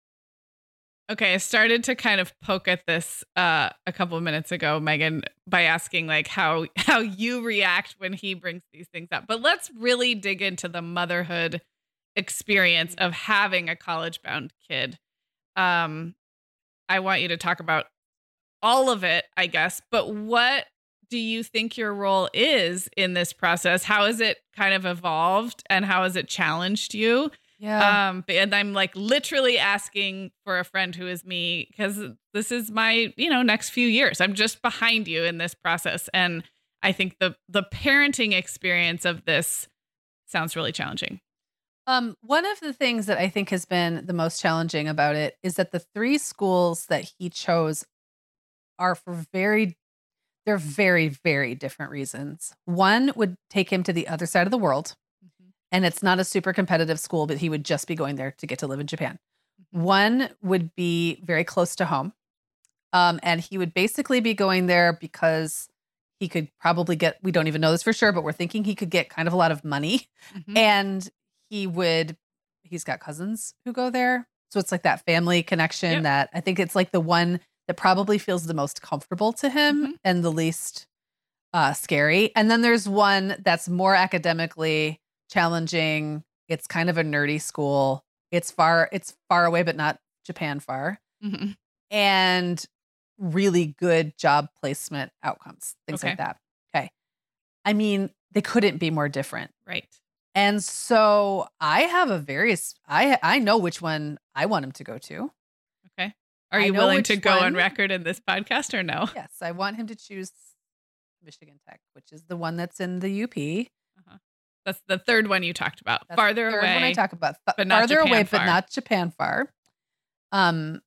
Okay, I started to kind of poke at this uh, a couple of minutes ago, Megan, by asking like how how you react when he brings these things up. But let's really dig into the motherhood experience of having a college-bound kid. Um, I want you to talk about all of it, I guess. But what do you think your role is in this process? How has it kind of evolved, and how has it challenged you? Yeah. Um, and I'm like literally asking for a friend who is me, because this is my, you know, next few years. I'm just behind you in this process. And I think the the parenting experience of this sounds really challenging. Um, one of the things that I think has been the most challenging about it is that the three schools that he chose are for very, they're very, very different reasons. One would take him to the other side of the world. And it's not a super competitive school, but he would just be going there to get to live in Japan. One would be very close to home. Um, and he would basically be going there because he could probably get, we don't even know this for sure, but we're thinking he could get kind of a lot of money. Mm-hmm. And he would, he's got cousins who go there. So it's like that family connection yep. that I think it's like the one that probably feels the most comfortable to him mm-hmm. and the least uh, scary. And then there's one that's more academically challenging. It's kind of a nerdy school. It's far, it's far away, but not Japan far. Mm-hmm. And really good job placement outcomes, things okay. like that. Okay. I mean, they couldn't be more different. Right. And so I have a various, I I know which one I want him to go to. Okay. Are you willing to go one, on record in this podcast or no? Yes. I want him to choose Michigan Tech, which is the one that's in the U P. Uh-huh. That's the third one you talked about. That's farther the third away. One I talk about F- but farther Japan away, far. but not Japan far. Um,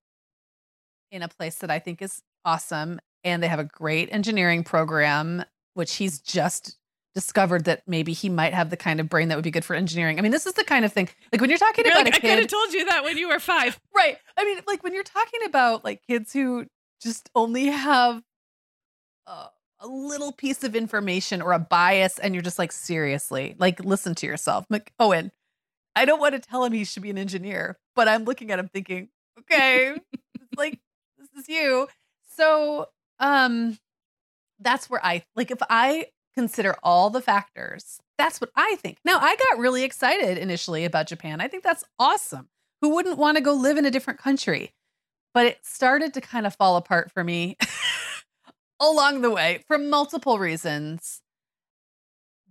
in a place that I think is awesome, and they have a great engineering program, which he's just discovered that maybe he might have the kind of brain that would be good for engineering. I mean, this is the kind of thing like when you're talking you're about like, a kid. I could have told you that when you were five, right? I mean, like when you're talking about like kids who just only have. Uh, a little piece of information or a bias, and you're just like, seriously, like, listen to yourself. I'm like, Owen, I don't want to tell him he should be an engineer, but I'm looking at him thinking, okay, it's like, this is you. So, um, that's where I, like, if I consider all the factors, that's what I think. Now, I got really excited initially about Japan. I think that's awesome. Who wouldn't want to go live in a different country? But it started to kind of fall apart for me along the way for multiple reasons.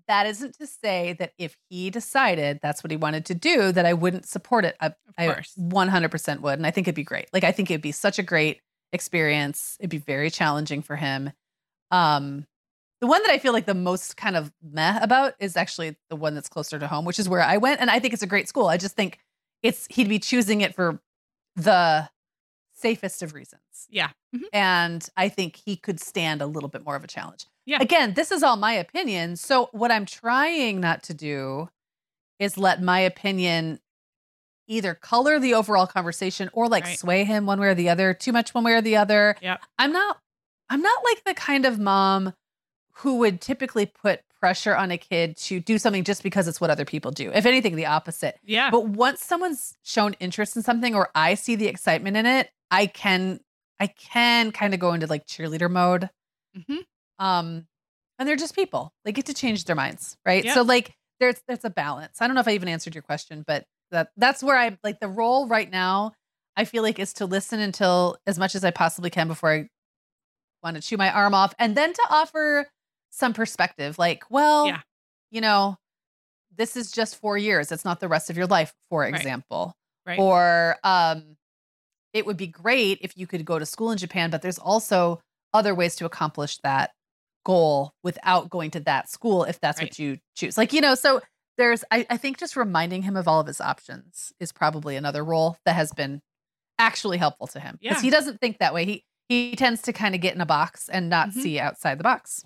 that isn't to say that if he decided that's what he wanted to do, that I wouldn't support it. I, I one hundred percent would. And I think it'd be great. Like, I think it'd be such a great experience. It'd be very challenging for him. Um, the one that I feel like the most kind of meh about is actually the one that's closer to home, which is where I went. And I think it's a great school. I just think it's, he'd be choosing it for the safest of reasons. Yeah. Mm-hmm. And I think he could stand a little bit more of a challenge. Yeah. Again, this is all my opinion. So what I'm trying not to do is let my opinion either color the overall conversation or like right. sway him one way or the other, too much one way or the other. Yep. I'm not, I'm not like the kind of mom who would typically put pressure on a kid to do something just because it's what other people do. If anything, the opposite. Yeah. But once someone's shown interest in something or I see the excitement in it, I can, I can kind of go into like cheerleader mode. Mm-hmm. Um, and they're just people. They get to change their minds, right? Yep. So like there's there's a balance. I don't know if I even answered your question, but that that's where I like the role right now, I feel like is to listen until as much as I possibly can before I want to chew my arm off, and then to offer some perspective. Like, well, yeah. you know, this is just four years. It's not the rest of your life, for Right. example. Right. Or um, it would be great if you could go to school in Japan, but there's also other ways to accomplish that goal without going to that school if that's Right. what you choose. Like, you know, so there's, I, I think just reminding him of all of his options is probably another role that has been actually helpful to him. Because Yeah. he doesn't think that way. He he tends to kind of get in a box and not Mhm. see outside the box.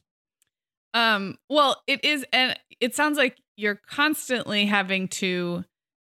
Um, well, it is, and it sounds like you're constantly having to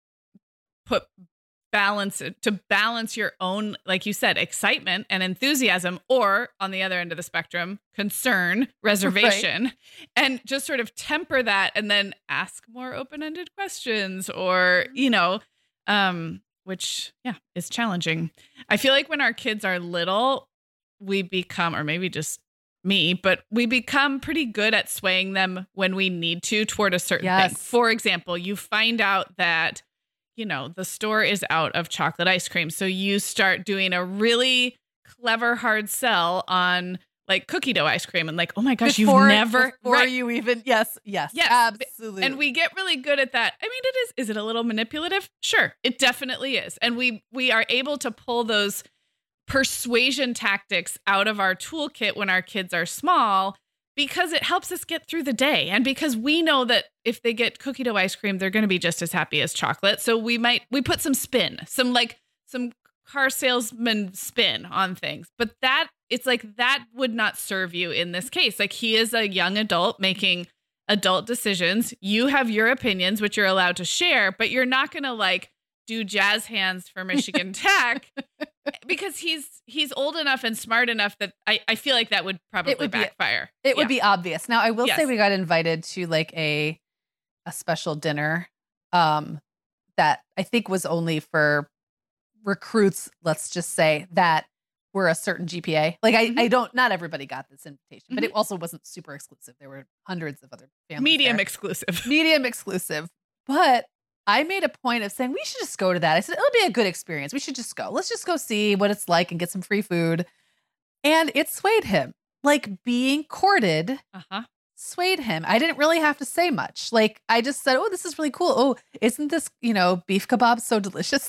put balance to balance your own, like you said, excitement and enthusiasm, or on the other end of the spectrum, concern, reservation, right. and just sort of temper that and then ask more open-ended questions or, you know, um, which, yeah, is challenging. I feel like when our kids are little, we become, or maybe just me, but we become pretty good at swaying them when we need to toward a certain Yes. thing. For example, you find out that, you know, the store is out of chocolate ice cream. So you start doing a really clever hard sell on like cookie dough ice cream and like, oh my gosh, Before, you've never, before right. you even, yes, yes, Yes. absolutely. And we get really good at that. I mean, it is, is it a little manipulative? Sure. It definitely is. And we, we are able to pull those persuasion tactics out of our toolkit when our kids are small, because it helps us get through the day. And because we know that if they get cookie dough ice cream, they're going to be just as happy as chocolate. So we might, we put some spin, some like some car salesman spin on things. But that, it's like, that would not serve you in this case. Like, he is a young adult making adult decisions. You have your opinions, which you're allowed to share, but you're not going to like do jazz hands for Michigan Tech because he's he's old enough and smart enough that I, I feel like that would probably would be- backfire. It Yeah. would be obvious. Now, I will Yes. say we got invited to like a a special dinner um, that I think was only for recruits, let's just say, that were a certain G P A. Like, I, Mhm. I don't, not everybody got this invitation, but Mhm. it also wasn't super exclusive. There were hundreds of other families Medium there. exclusive. Medium exclusive. But I made a point of saying, we should just go to that. I said, it'll be a good experience. We should just go. Let's just go see what it's like and get some free food. And it swayed him. Like, being courted Uh-huh. swayed him. I didn't really have to say much. Like, I just said, oh, this is really cool. Oh, isn't this, you know, beef kebab so delicious?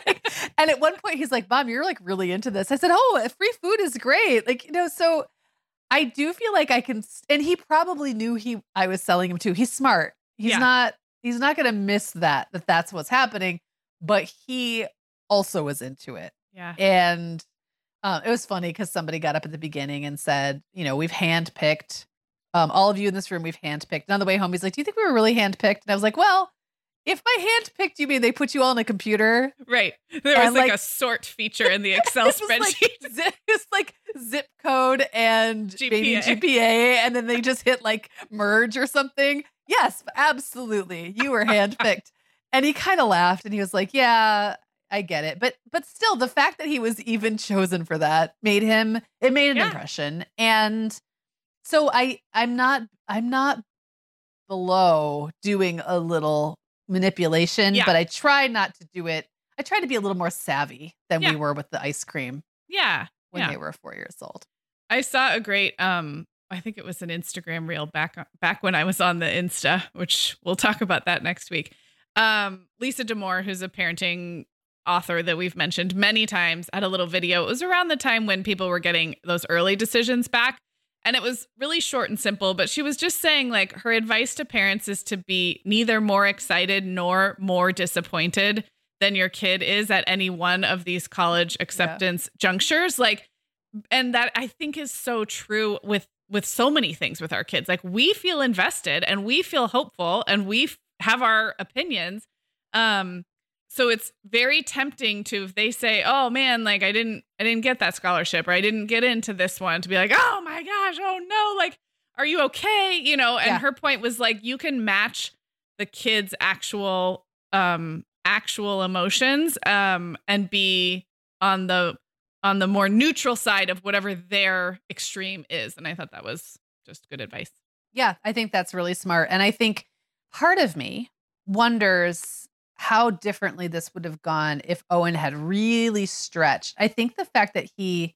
And at one point he's like, Mom, you're like really into this. I said, oh, free food is great. Like, you know, so I do feel like I can, and he probably knew he, I was selling him to. He's smart. He's Yeah. not, he's not going to miss that, that that's what's happening. But he also was into it. Yeah. And um, it was funny because somebody got up at the beginning and said, you know, we've handpicked um, all of you in this room. We've handpicked. And on the way home, he's like, do you think we were really handpicked? And I was like, well, if by handpicked, you mean they put you all in a computer? Right. There was And, like, like- a sort feature in the Excel It was like spreadsheet. zip, it's like zip code and G P A. maybe G P A, and then they just hit like merge or something. Yes, absolutely. You were handpicked. And he kind of laughed and he was like, yeah, I get it. But but still, the fact that he was even chosen for that made him, it made an Yeah. impression. And so I I'm not I'm not below doing a little manipulation, Yeah. but I try not to do it. I try to be a little more savvy than Yeah. we were with the ice cream Yeah. when Yeah. they were four years old. I saw a great um I think it was an Instagram reel back back when I was on the Insta, which we'll talk about that next week. Um, Lisa D'Amour, who's a parenting author that we've mentioned many times, had a little video. It was around the time when people were getting those early decisions back. And it was really short and simple, but she was just saying, like, her advice to parents is to be neither more excited nor more disappointed than your kid is at any one of these college acceptance yeah. junctures. Like, and that I think is so true with, with so many things with our kids. Like, we feel invested and we feel hopeful and we f- have our opinions. Um, So it's very tempting to, if they say, oh man, like I didn't, I didn't get that scholarship or I didn't get into this one, to be like, oh my gosh, oh no, like, are you okay? You know, and yeah. her point was like, you can match the kids' actual, um, actual emotions, um, and be on the, on the more neutral side of whatever their extreme is. And I thought that was just good advice. Yeah, I think that's really smart. And I think part of me wonders how differently this would have gone if Owen had really stretched. I think the fact that he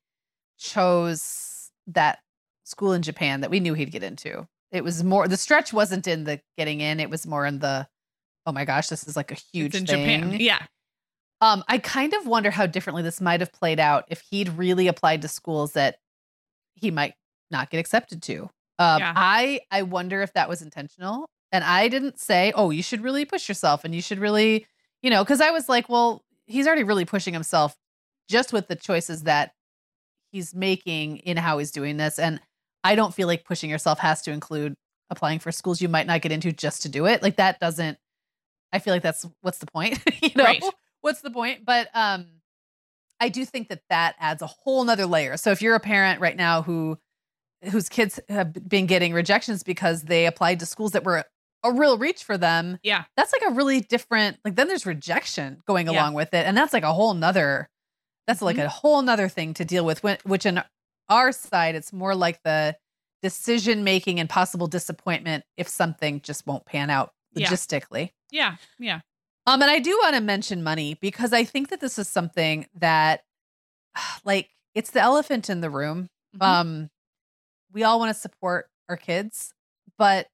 chose that school in Japan that we knew he'd get into, it was more, the stretch wasn't in the getting in, it was more in the, oh my gosh, this is like a huge it's in thing. Japan. Yeah. Um, I kind of wonder how differently this might have played out if he'd really applied to schools that he might not get accepted to. Um, Yeah. I I wonder if that was intentional. And I didn't say, oh, you should really push yourself and you should really, you know, because I was like, well, he's already really pushing himself just with the choices that he's making in how he's doing this. And I don't feel like pushing yourself has to include applying for schools you might not get into just to do it. Like that doesn't, I feel like that's, what's the point? you know, Right. what's the point? But um, I do think that that adds a whole nother layer. So if you're a parent right now who, whose kids have been getting rejections because they applied to schools that were a real reach for them. Yeah. That's like a really different, like then there's rejection going Yeah. along with it. And that's like a whole nother, that's Mhm. like a whole nother thing to deal with, when, which in our side, it's more like the decision-making and possible disappointment if something just won't pan out Yeah. logistically. Yeah. Yeah. Um, and I do want to mention money because I think that this is something that like, it's the elephant in the room. Mhm. Um, we all want to support our kids, but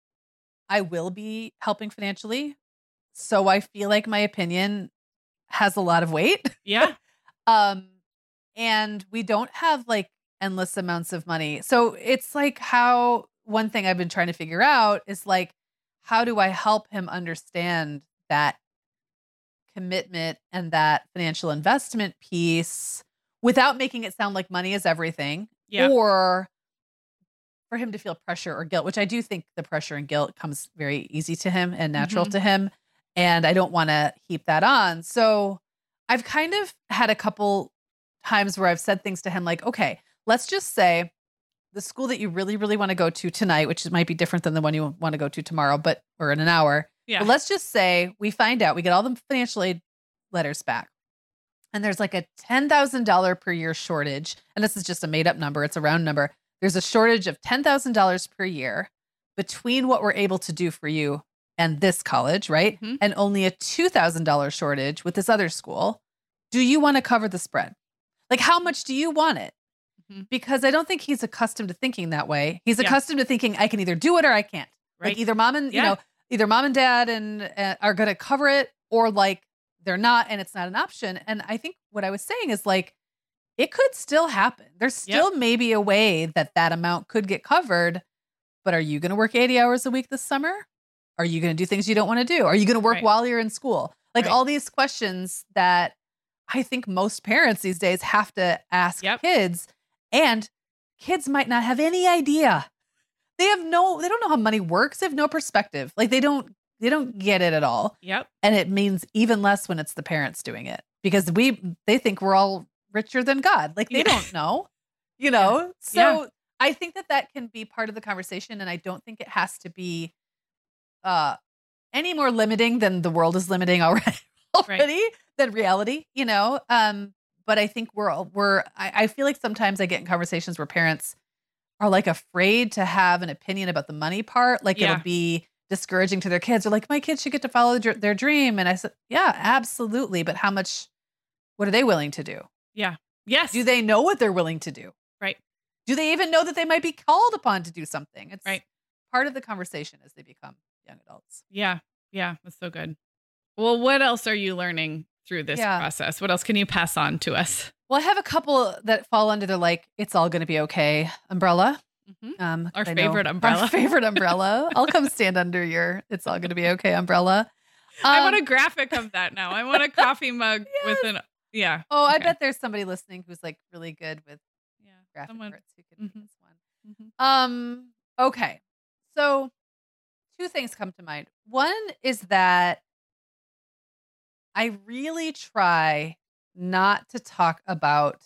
I will be helping financially. So I feel like my opinion has a lot of weight. Yeah. Um, and we don't have like endless amounts of money. So it's like how one thing I've been trying to figure out is like, how do I help him understand that commitment and that financial investment piece without making it sound like money is everything, Yeah. or for him to feel pressure or guilt, which I do think the pressure and guilt comes very easy to him and natural Mhm. to him. And I don't want to heap that on. So I've kind of had a couple times where I've said things to him like, okay, let's just say the school that you really, really want to go to tonight, which might be different than the one you want to go to tomorrow, but or in an hour. Yeah. But let's just say we find out, we get all the financial aid letters back. And there's like a ten thousand dollars per year shortage. And this is just a made up number. It's a round number. There's a shortage of ten thousand dollars per year between what we're able to do for you and this college, right? Mhm. And only a two thousand dollars shortage with this other school. Do you want to cover the spread? Like, how much do you want it? Mhm. Because I don't think he's accustomed to thinking that way. He's Yeah. accustomed to thinking I can either do it or I can't. Right. Like either mom and, you Yeah. know, either mom and dad and uh, are going to cover it, or like they're not and it's not an option. And I think what I was saying is like, it could still happen. There's still Yep. maybe a way that that amount could get covered, but are you going to work eighty hours a week this summer? Are you going to do things you don't want to do? Are you going to work Right. while you're in school? Like Right. all these questions that I think most parents these days have to ask Yep. kids, and kids might not have any idea. They have no, they don't know how money works. They have no perspective. Like they don't, they don't get it at all. Yep. And it means even less when it's the parents doing it because we, they think we're all richer than God. Like they Yeah. don't know, you know? So Yeah. I think that that can be part of the conversation. And I don't think it has to be uh, any more limiting than the world is limiting already, already than reality, you know? Um, but I think we're, all- we're, I, I feel like sometimes I get in conversations where parents are like afraid to have an opinion about the money part. Like Yeah. it'll be discouraging to their kids. They're like, my kids should get to follow their, their dream. And I said, yeah, absolutely. But how much, what are they willing to do? Yeah. Yes. Do they know what they're willing to do? Right. do they even know that they might be called upon to do something? It's right. part of the conversation as they become young adults. Yeah. Yeah. That's so good. Well, what else are you learning through this Yeah. process? What else can you pass on to us? Well, I have a couple that fall under the like, it's all going to be okay umbrella. Mm-hmm. Um, Our I know- favorite umbrella. Our favorite umbrella. I'll come stand under your it's all going to be okay umbrella. I Um, want a graphic of that now. I want a coffee mug Yes. with an, yeah. Oh, I Okay. bet there's somebody listening who's like really good with Yeah. graphic Someone- arts who could make Mhm. this one. Mhm. Um, okay. So two things come to mind. One is that I really try not to talk about,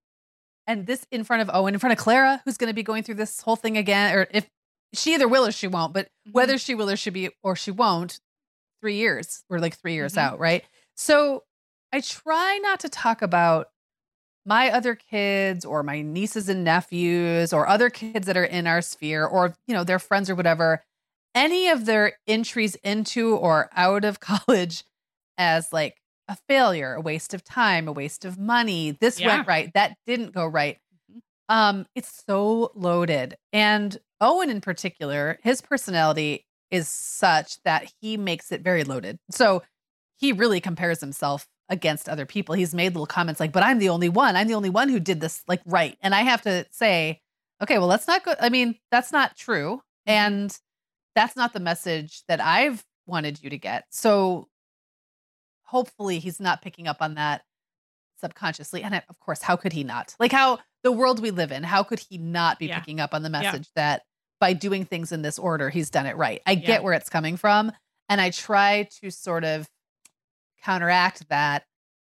and this in front of Owen, in front of Clara, who's going to be going through this whole thing again, or if she either will or she won't, but Mhm. whether she will or she be or she won't, three years, we're like three years Mhm. out, right? So I try not to talk about my other kids or my nieces and nephews or other kids that are in our sphere or, you know, their friends or whatever, any of their entries into or out of college as like a failure, a waste of time, a waste of money. This Yeah. went right. That didn't go right. Mhm. Um, it's so loaded. And Owen in particular, his personality is such that he makes it very loaded. So he really compares himself against other people. He's made little comments like, but I'm the only one. I'm the only one who did this like right. And I have to say, okay, well, that's not good. I mean, that's not true. Mhm. And that's not the message that I've wanted you to get. So hopefully he's not picking up on that subconsciously. And of course, how could he not? Like how the world we live in, how could he not be Yeah. picking up on the Yeah. message that by doing things in this order, he's done it right? I Yeah. get where it's coming from. And I try to sort of counteract that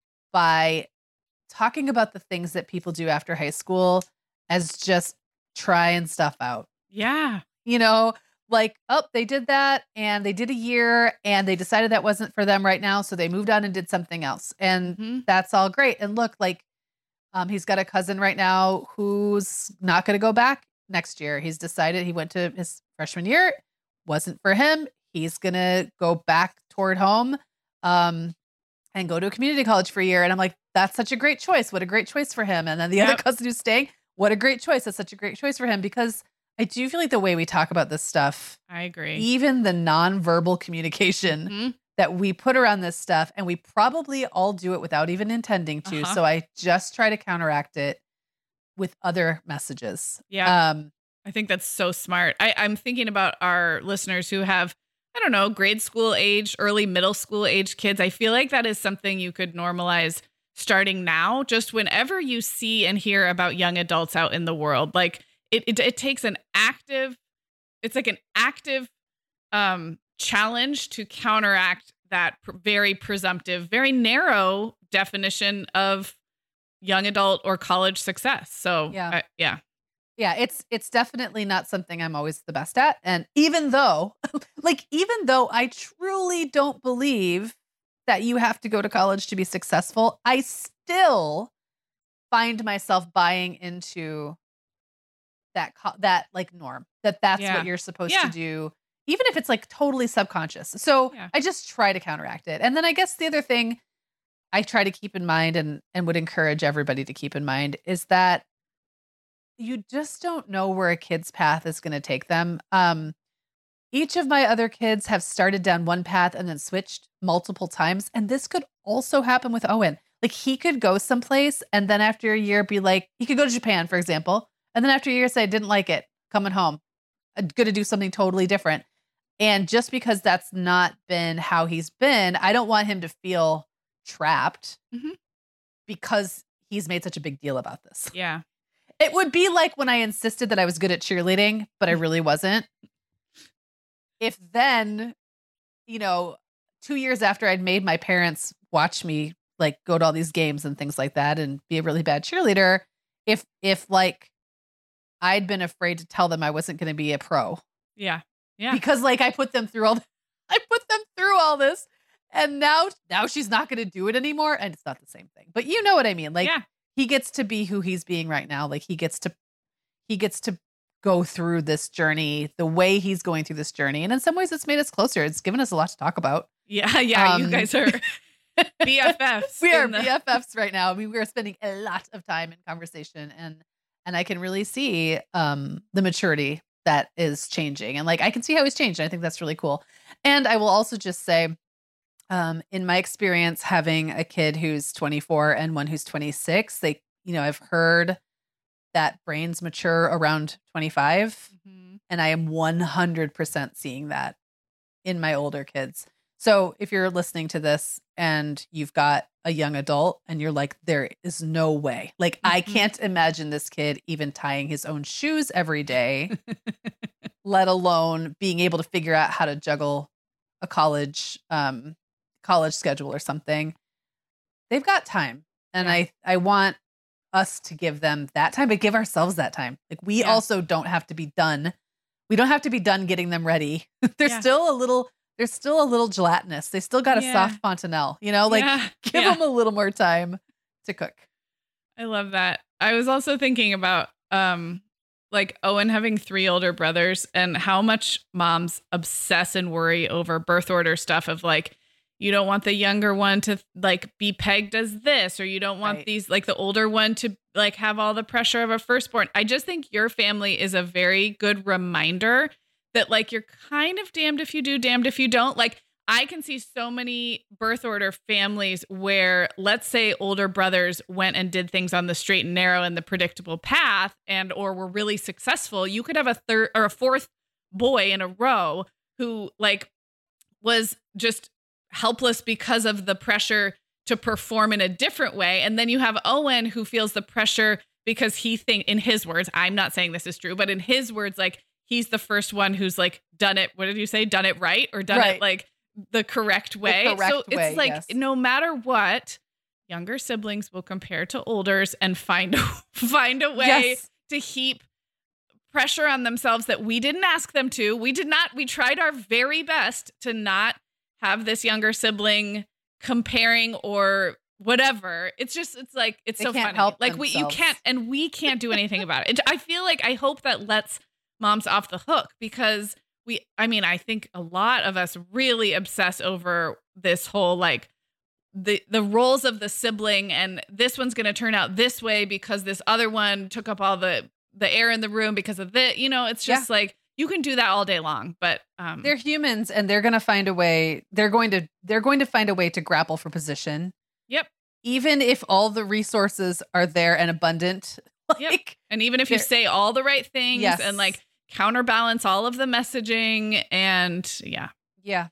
by talking about the things that people do after high school as just trying stuff out. Yeah. You know, like, oh, they did that and they did a year and they decided that wasn't for them right now. So they moved on and did something else. And Mhm. that's all great. And look, like, um, he's got a cousin right now who's not going to go back next year. He's decided he went to his freshman year, wasn't for him. He's going to go back toward home um, and go to a community college for a year. And I'm like, that's such a great choice. What a great choice for him. And then the other Yep. cousin who's staying, what a great choice. That's such a great choice for him because I do feel like the way we talk about this stuff, I agree. even the nonverbal communication Mhm. that we put around this stuff, and we probably all do it without even intending to. Uh-huh. So I just try to counteract it with other messages. Yeah. Um, I think that's so smart. I, I'm thinking about our listeners who have, I don't know, grade school age, early middle school age kids. I feel like that is something you could normalize starting now, just whenever you see and hear about young adults out in the world. Like it, it, it takes an active, it's like an active um, challenge to counteract that pr- very presumptive, very narrow definition of young adult or college success. So Yeah. I- yeah. yeah, it's it's definitely not something I'm always the best at. And even though, like, even though I truly don't believe that you have to go to college to be successful, I still find myself buying into that co- that like norm that that's Yeah. what you're supposed Yeah. to do, even if it's like totally subconscious. So Yeah. I just try to counteract it. And then I guess the other thing I try to keep in mind and and would encourage everybody to keep in mind is that you just don't know where a kid's path is going to take them. Um, each of my other kids have started down one path and then switched multiple times. And this could also happen with Owen. Like he could go someplace and then after a year be like, he could go to Japan, for example. And then after a year say, I didn't like it, coming home. I'm going to do something totally different. And just because that's not been how he's been, I don't want him to feel trapped Mhm. because he's made such a big deal about this. Yeah. It would be like when I insisted that I was good at cheerleading, but I really wasn't. If then, you know, two years after I'd made my parents watch me like go to all these games and things like that and be a really bad cheerleader, if if like I'd been afraid to tell them I wasn't going to be a pro Yeah. Yeah. because like I put them through all I put them through all this and now now she's not going to do it anymore and it's not the same thing. But you know what I mean? Like yeah. he gets to be who he's being right now. Like he gets to, he gets to go through this journey the way he's going through this journey. And in some ways it's made us closer. It's given us a lot to talk about. Yeah. Yeah. you Um, guys are B F Fs. We are in the- B F Fs right now. I mean, we are spending a lot of time in conversation and, And I can really see um, the maturity that is changing. And like, I can see how he's changed. I think that's really cool. And I will also just say, um, in my experience, having a kid who's twenty-four and one who's twenty-six, they, you know, I've heard that brains mature around twenty-five. Mm-hmm. And I am one hundred percent seeing that in my older kids. So if you're listening to this and you've got a young adult and you're like, there is no way, like, mm-hmm. I can't imagine this kid even tying his own shoes every day, let alone being able to figure out how to juggle a college, um, college schedule or something. They've got time. And yeah. I, I want us to give them that time, but give ourselves that time. Like we yeah. also don't have to be done. We don't have to be done getting them ready. They're yeah. still a little They're still a little gelatinous. They still got a yeah. soft fontanelle, you know, like yeah. give yeah. them a little more time to cook. I love that. I was also thinking about um, like Owen having three older brothers and how much moms obsess and worry over birth order stuff of like, you don't want the younger one to like be pegged as this, or you don't want right. these like the older one to like have all the pressure of a firstborn. I just think your family is a very good reminder that like you're kind of damned if you do, damned if you don't. Like I can see so many birth order families where, let's say, older brothers went and did things on the straight and narrow and the predictable path, and or were really successful. You could have a third or a fourth boy in a row who like was just helpless because of the pressure to perform in a different way. And then you have Owen who feels the pressure because he think in his words, I'm not saying this is true, but in his words, like, he's the first one who's like done it. What did you say? Done it right or done right. it like the correct way. The correct so it's way, like yes. no matter what, younger siblings will compare to olders and find find a way yes. to heap pressure on themselves that we didn't ask them to. We did not. We tried our very best to not have this younger sibling comparing or whatever. It's just it's like it's they so can't funny. Help like we you can't and we can't do anything about it. I feel like I hope that lets moms off the hook because we, I mean, I think a lot of us really obsess over this whole, like the, the roles of the sibling and this one's going to turn out this way because this other one took up all the, the air in the room because of the, you know, it's just yeah. like, you can do that all day long, but um, they're humans and they're going to find a way. They're going to, they're going to find a way to grapple for position. Yep. Even if all the resources are there and abundant. Like, yep. And even if you say all the right things yes. and like counterbalance all of the messaging and yeah. Yeah.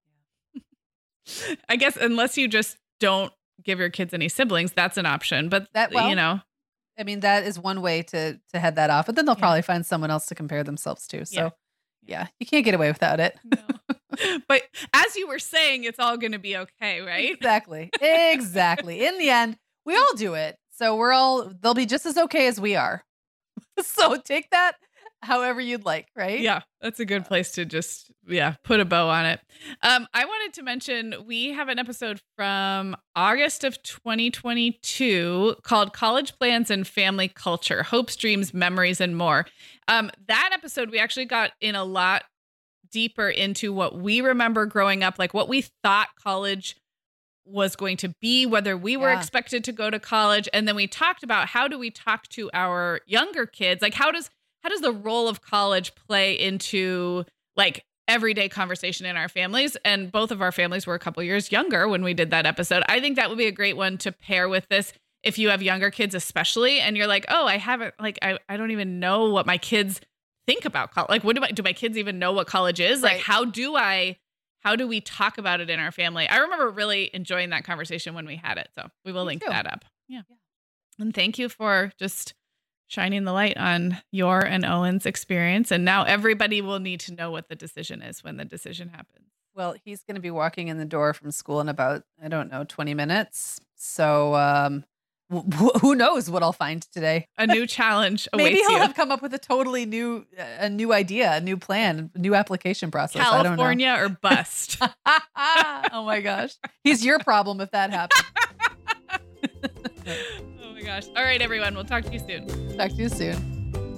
I guess unless you just don't give your kids any siblings, that's an option. But that, well, you know, I mean, that is one way to, to head that off, but then they'll yeah. probably find someone else to compare themselves to. So yeah, yeah you can't get away without it. No. But as you were saying, it's all going to be okay, right? Exactly. Exactly. In the end, we all do it. So we're all, they'll be just as okay as we are. So take that however you'd like, right? Yeah, that's a good place to just, yeah, put a bow on it. Um, I wanted to mention we have an episode from August of twenty twenty-two called College Plans and Family Culture, Hopes, Dreams, Memories, and More. Um, that episode, we actually got in a lot deeper into what we remember growing up, like what we thought college was going to be, whether we were yeah. expected to go to college. And then we talked about how do we talk to our younger kids? Like how does how does the role of college play into like everyday conversation in our families? And both of our families were a couple years younger when we did that episode. I think that would be a great one to pair with this if you have younger kids, especially, and you're like, oh, I haven't like I, I don't even know what my kids think about college. Like, what do my do my kids even know what college is? Like, right. how do I How do we talk about it in our family? I remember really enjoying that conversation when we had it. So we will Me link too. that up. Yeah. yeah. And thank you for just shining the light on your and Owen's experience. And now everybody will need to know what the decision is when the decision happens. Well, he's going to be walking in the door from school in about, I don't know, twenty minutes. So um, w- who knows what I'll find today? A new challenge awaits Maybe he'll you. have come up with a totally new, a new idea, a new plan, a new application process. California I don't know. or bust. Oh my gosh. He's your problem if that happens. Oh my gosh. All right, everyone. We'll talk to you soon. Talk to you soon.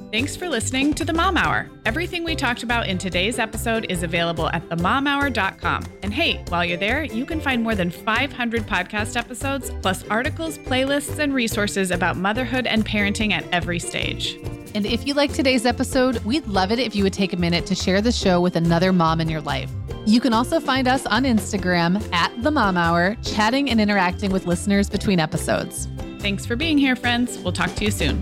Thanks for listening to The Mom Hour. Everything we talked about in today's episode is available at the mom hour dot com. And hey, while you're there, you can find more than five hundred podcast episodes, plus articles, playlists, and resources about motherhood and parenting at every stage. And if you like today's episode, we'd love it if you would take a minute to share the show with another mom in your life. You can also find us on Instagram at The Mom Hour, chatting and interacting with listeners between episodes. Thanks for being here, friends. We'll talk to you soon.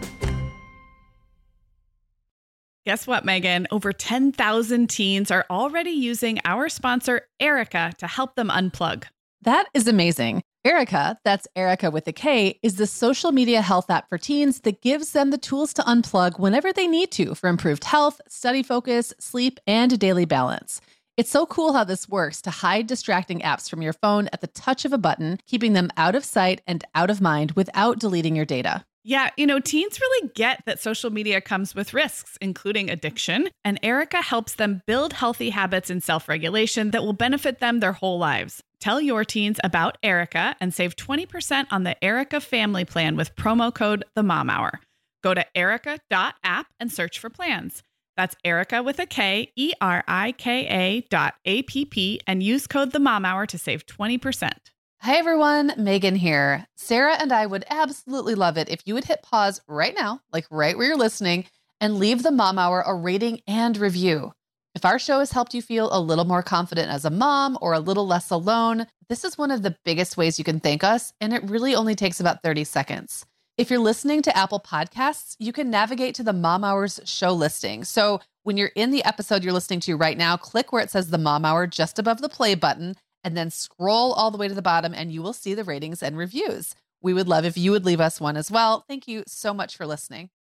Guess what, Megan? Over ten thousand teens are already using our sponsor, Erica, to help them unplug. That is amazing. Erica, that's Erica with a K, is the social media health app for teens that gives them the tools to unplug whenever they need to for improved health, study focus, sleep, and daily balance. It's so cool how this works to hide distracting apps from your phone at the touch of a button, keeping them out of sight and out of mind without deleting your data. Yeah, you know, teens really get that social media comes with risks, including addiction, and Erica helps them build healthy habits and self-regulation that will benefit them their whole lives. Tell your teens about Erica and save twenty percent on the Erica family plan with promo code The Mom Hour. Go to erica dot app and search for plans. That's Erica with a K, E R I K A dot A P P, and use code The Mom Hour to save twenty percent. Hi everyone, Megan here. Sarah and I would absolutely love it if you would hit pause right now, like right where you're listening, and leave the Mom Hour a rating and review. If our show has helped you feel a little more confident as a mom or a little less alone, this is one of the biggest ways you can thank us, and it really only takes about thirty seconds. If you're listening to Apple Podcasts, you can navigate to the Mom Hour's show listing. So when you're in the episode you're listening to right now, click where it says the Mom Hour just above the play button, and then scroll all the way to the bottom and you will see the ratings and reviews. We would love if you would leave us one as well. Thank you so much for listening.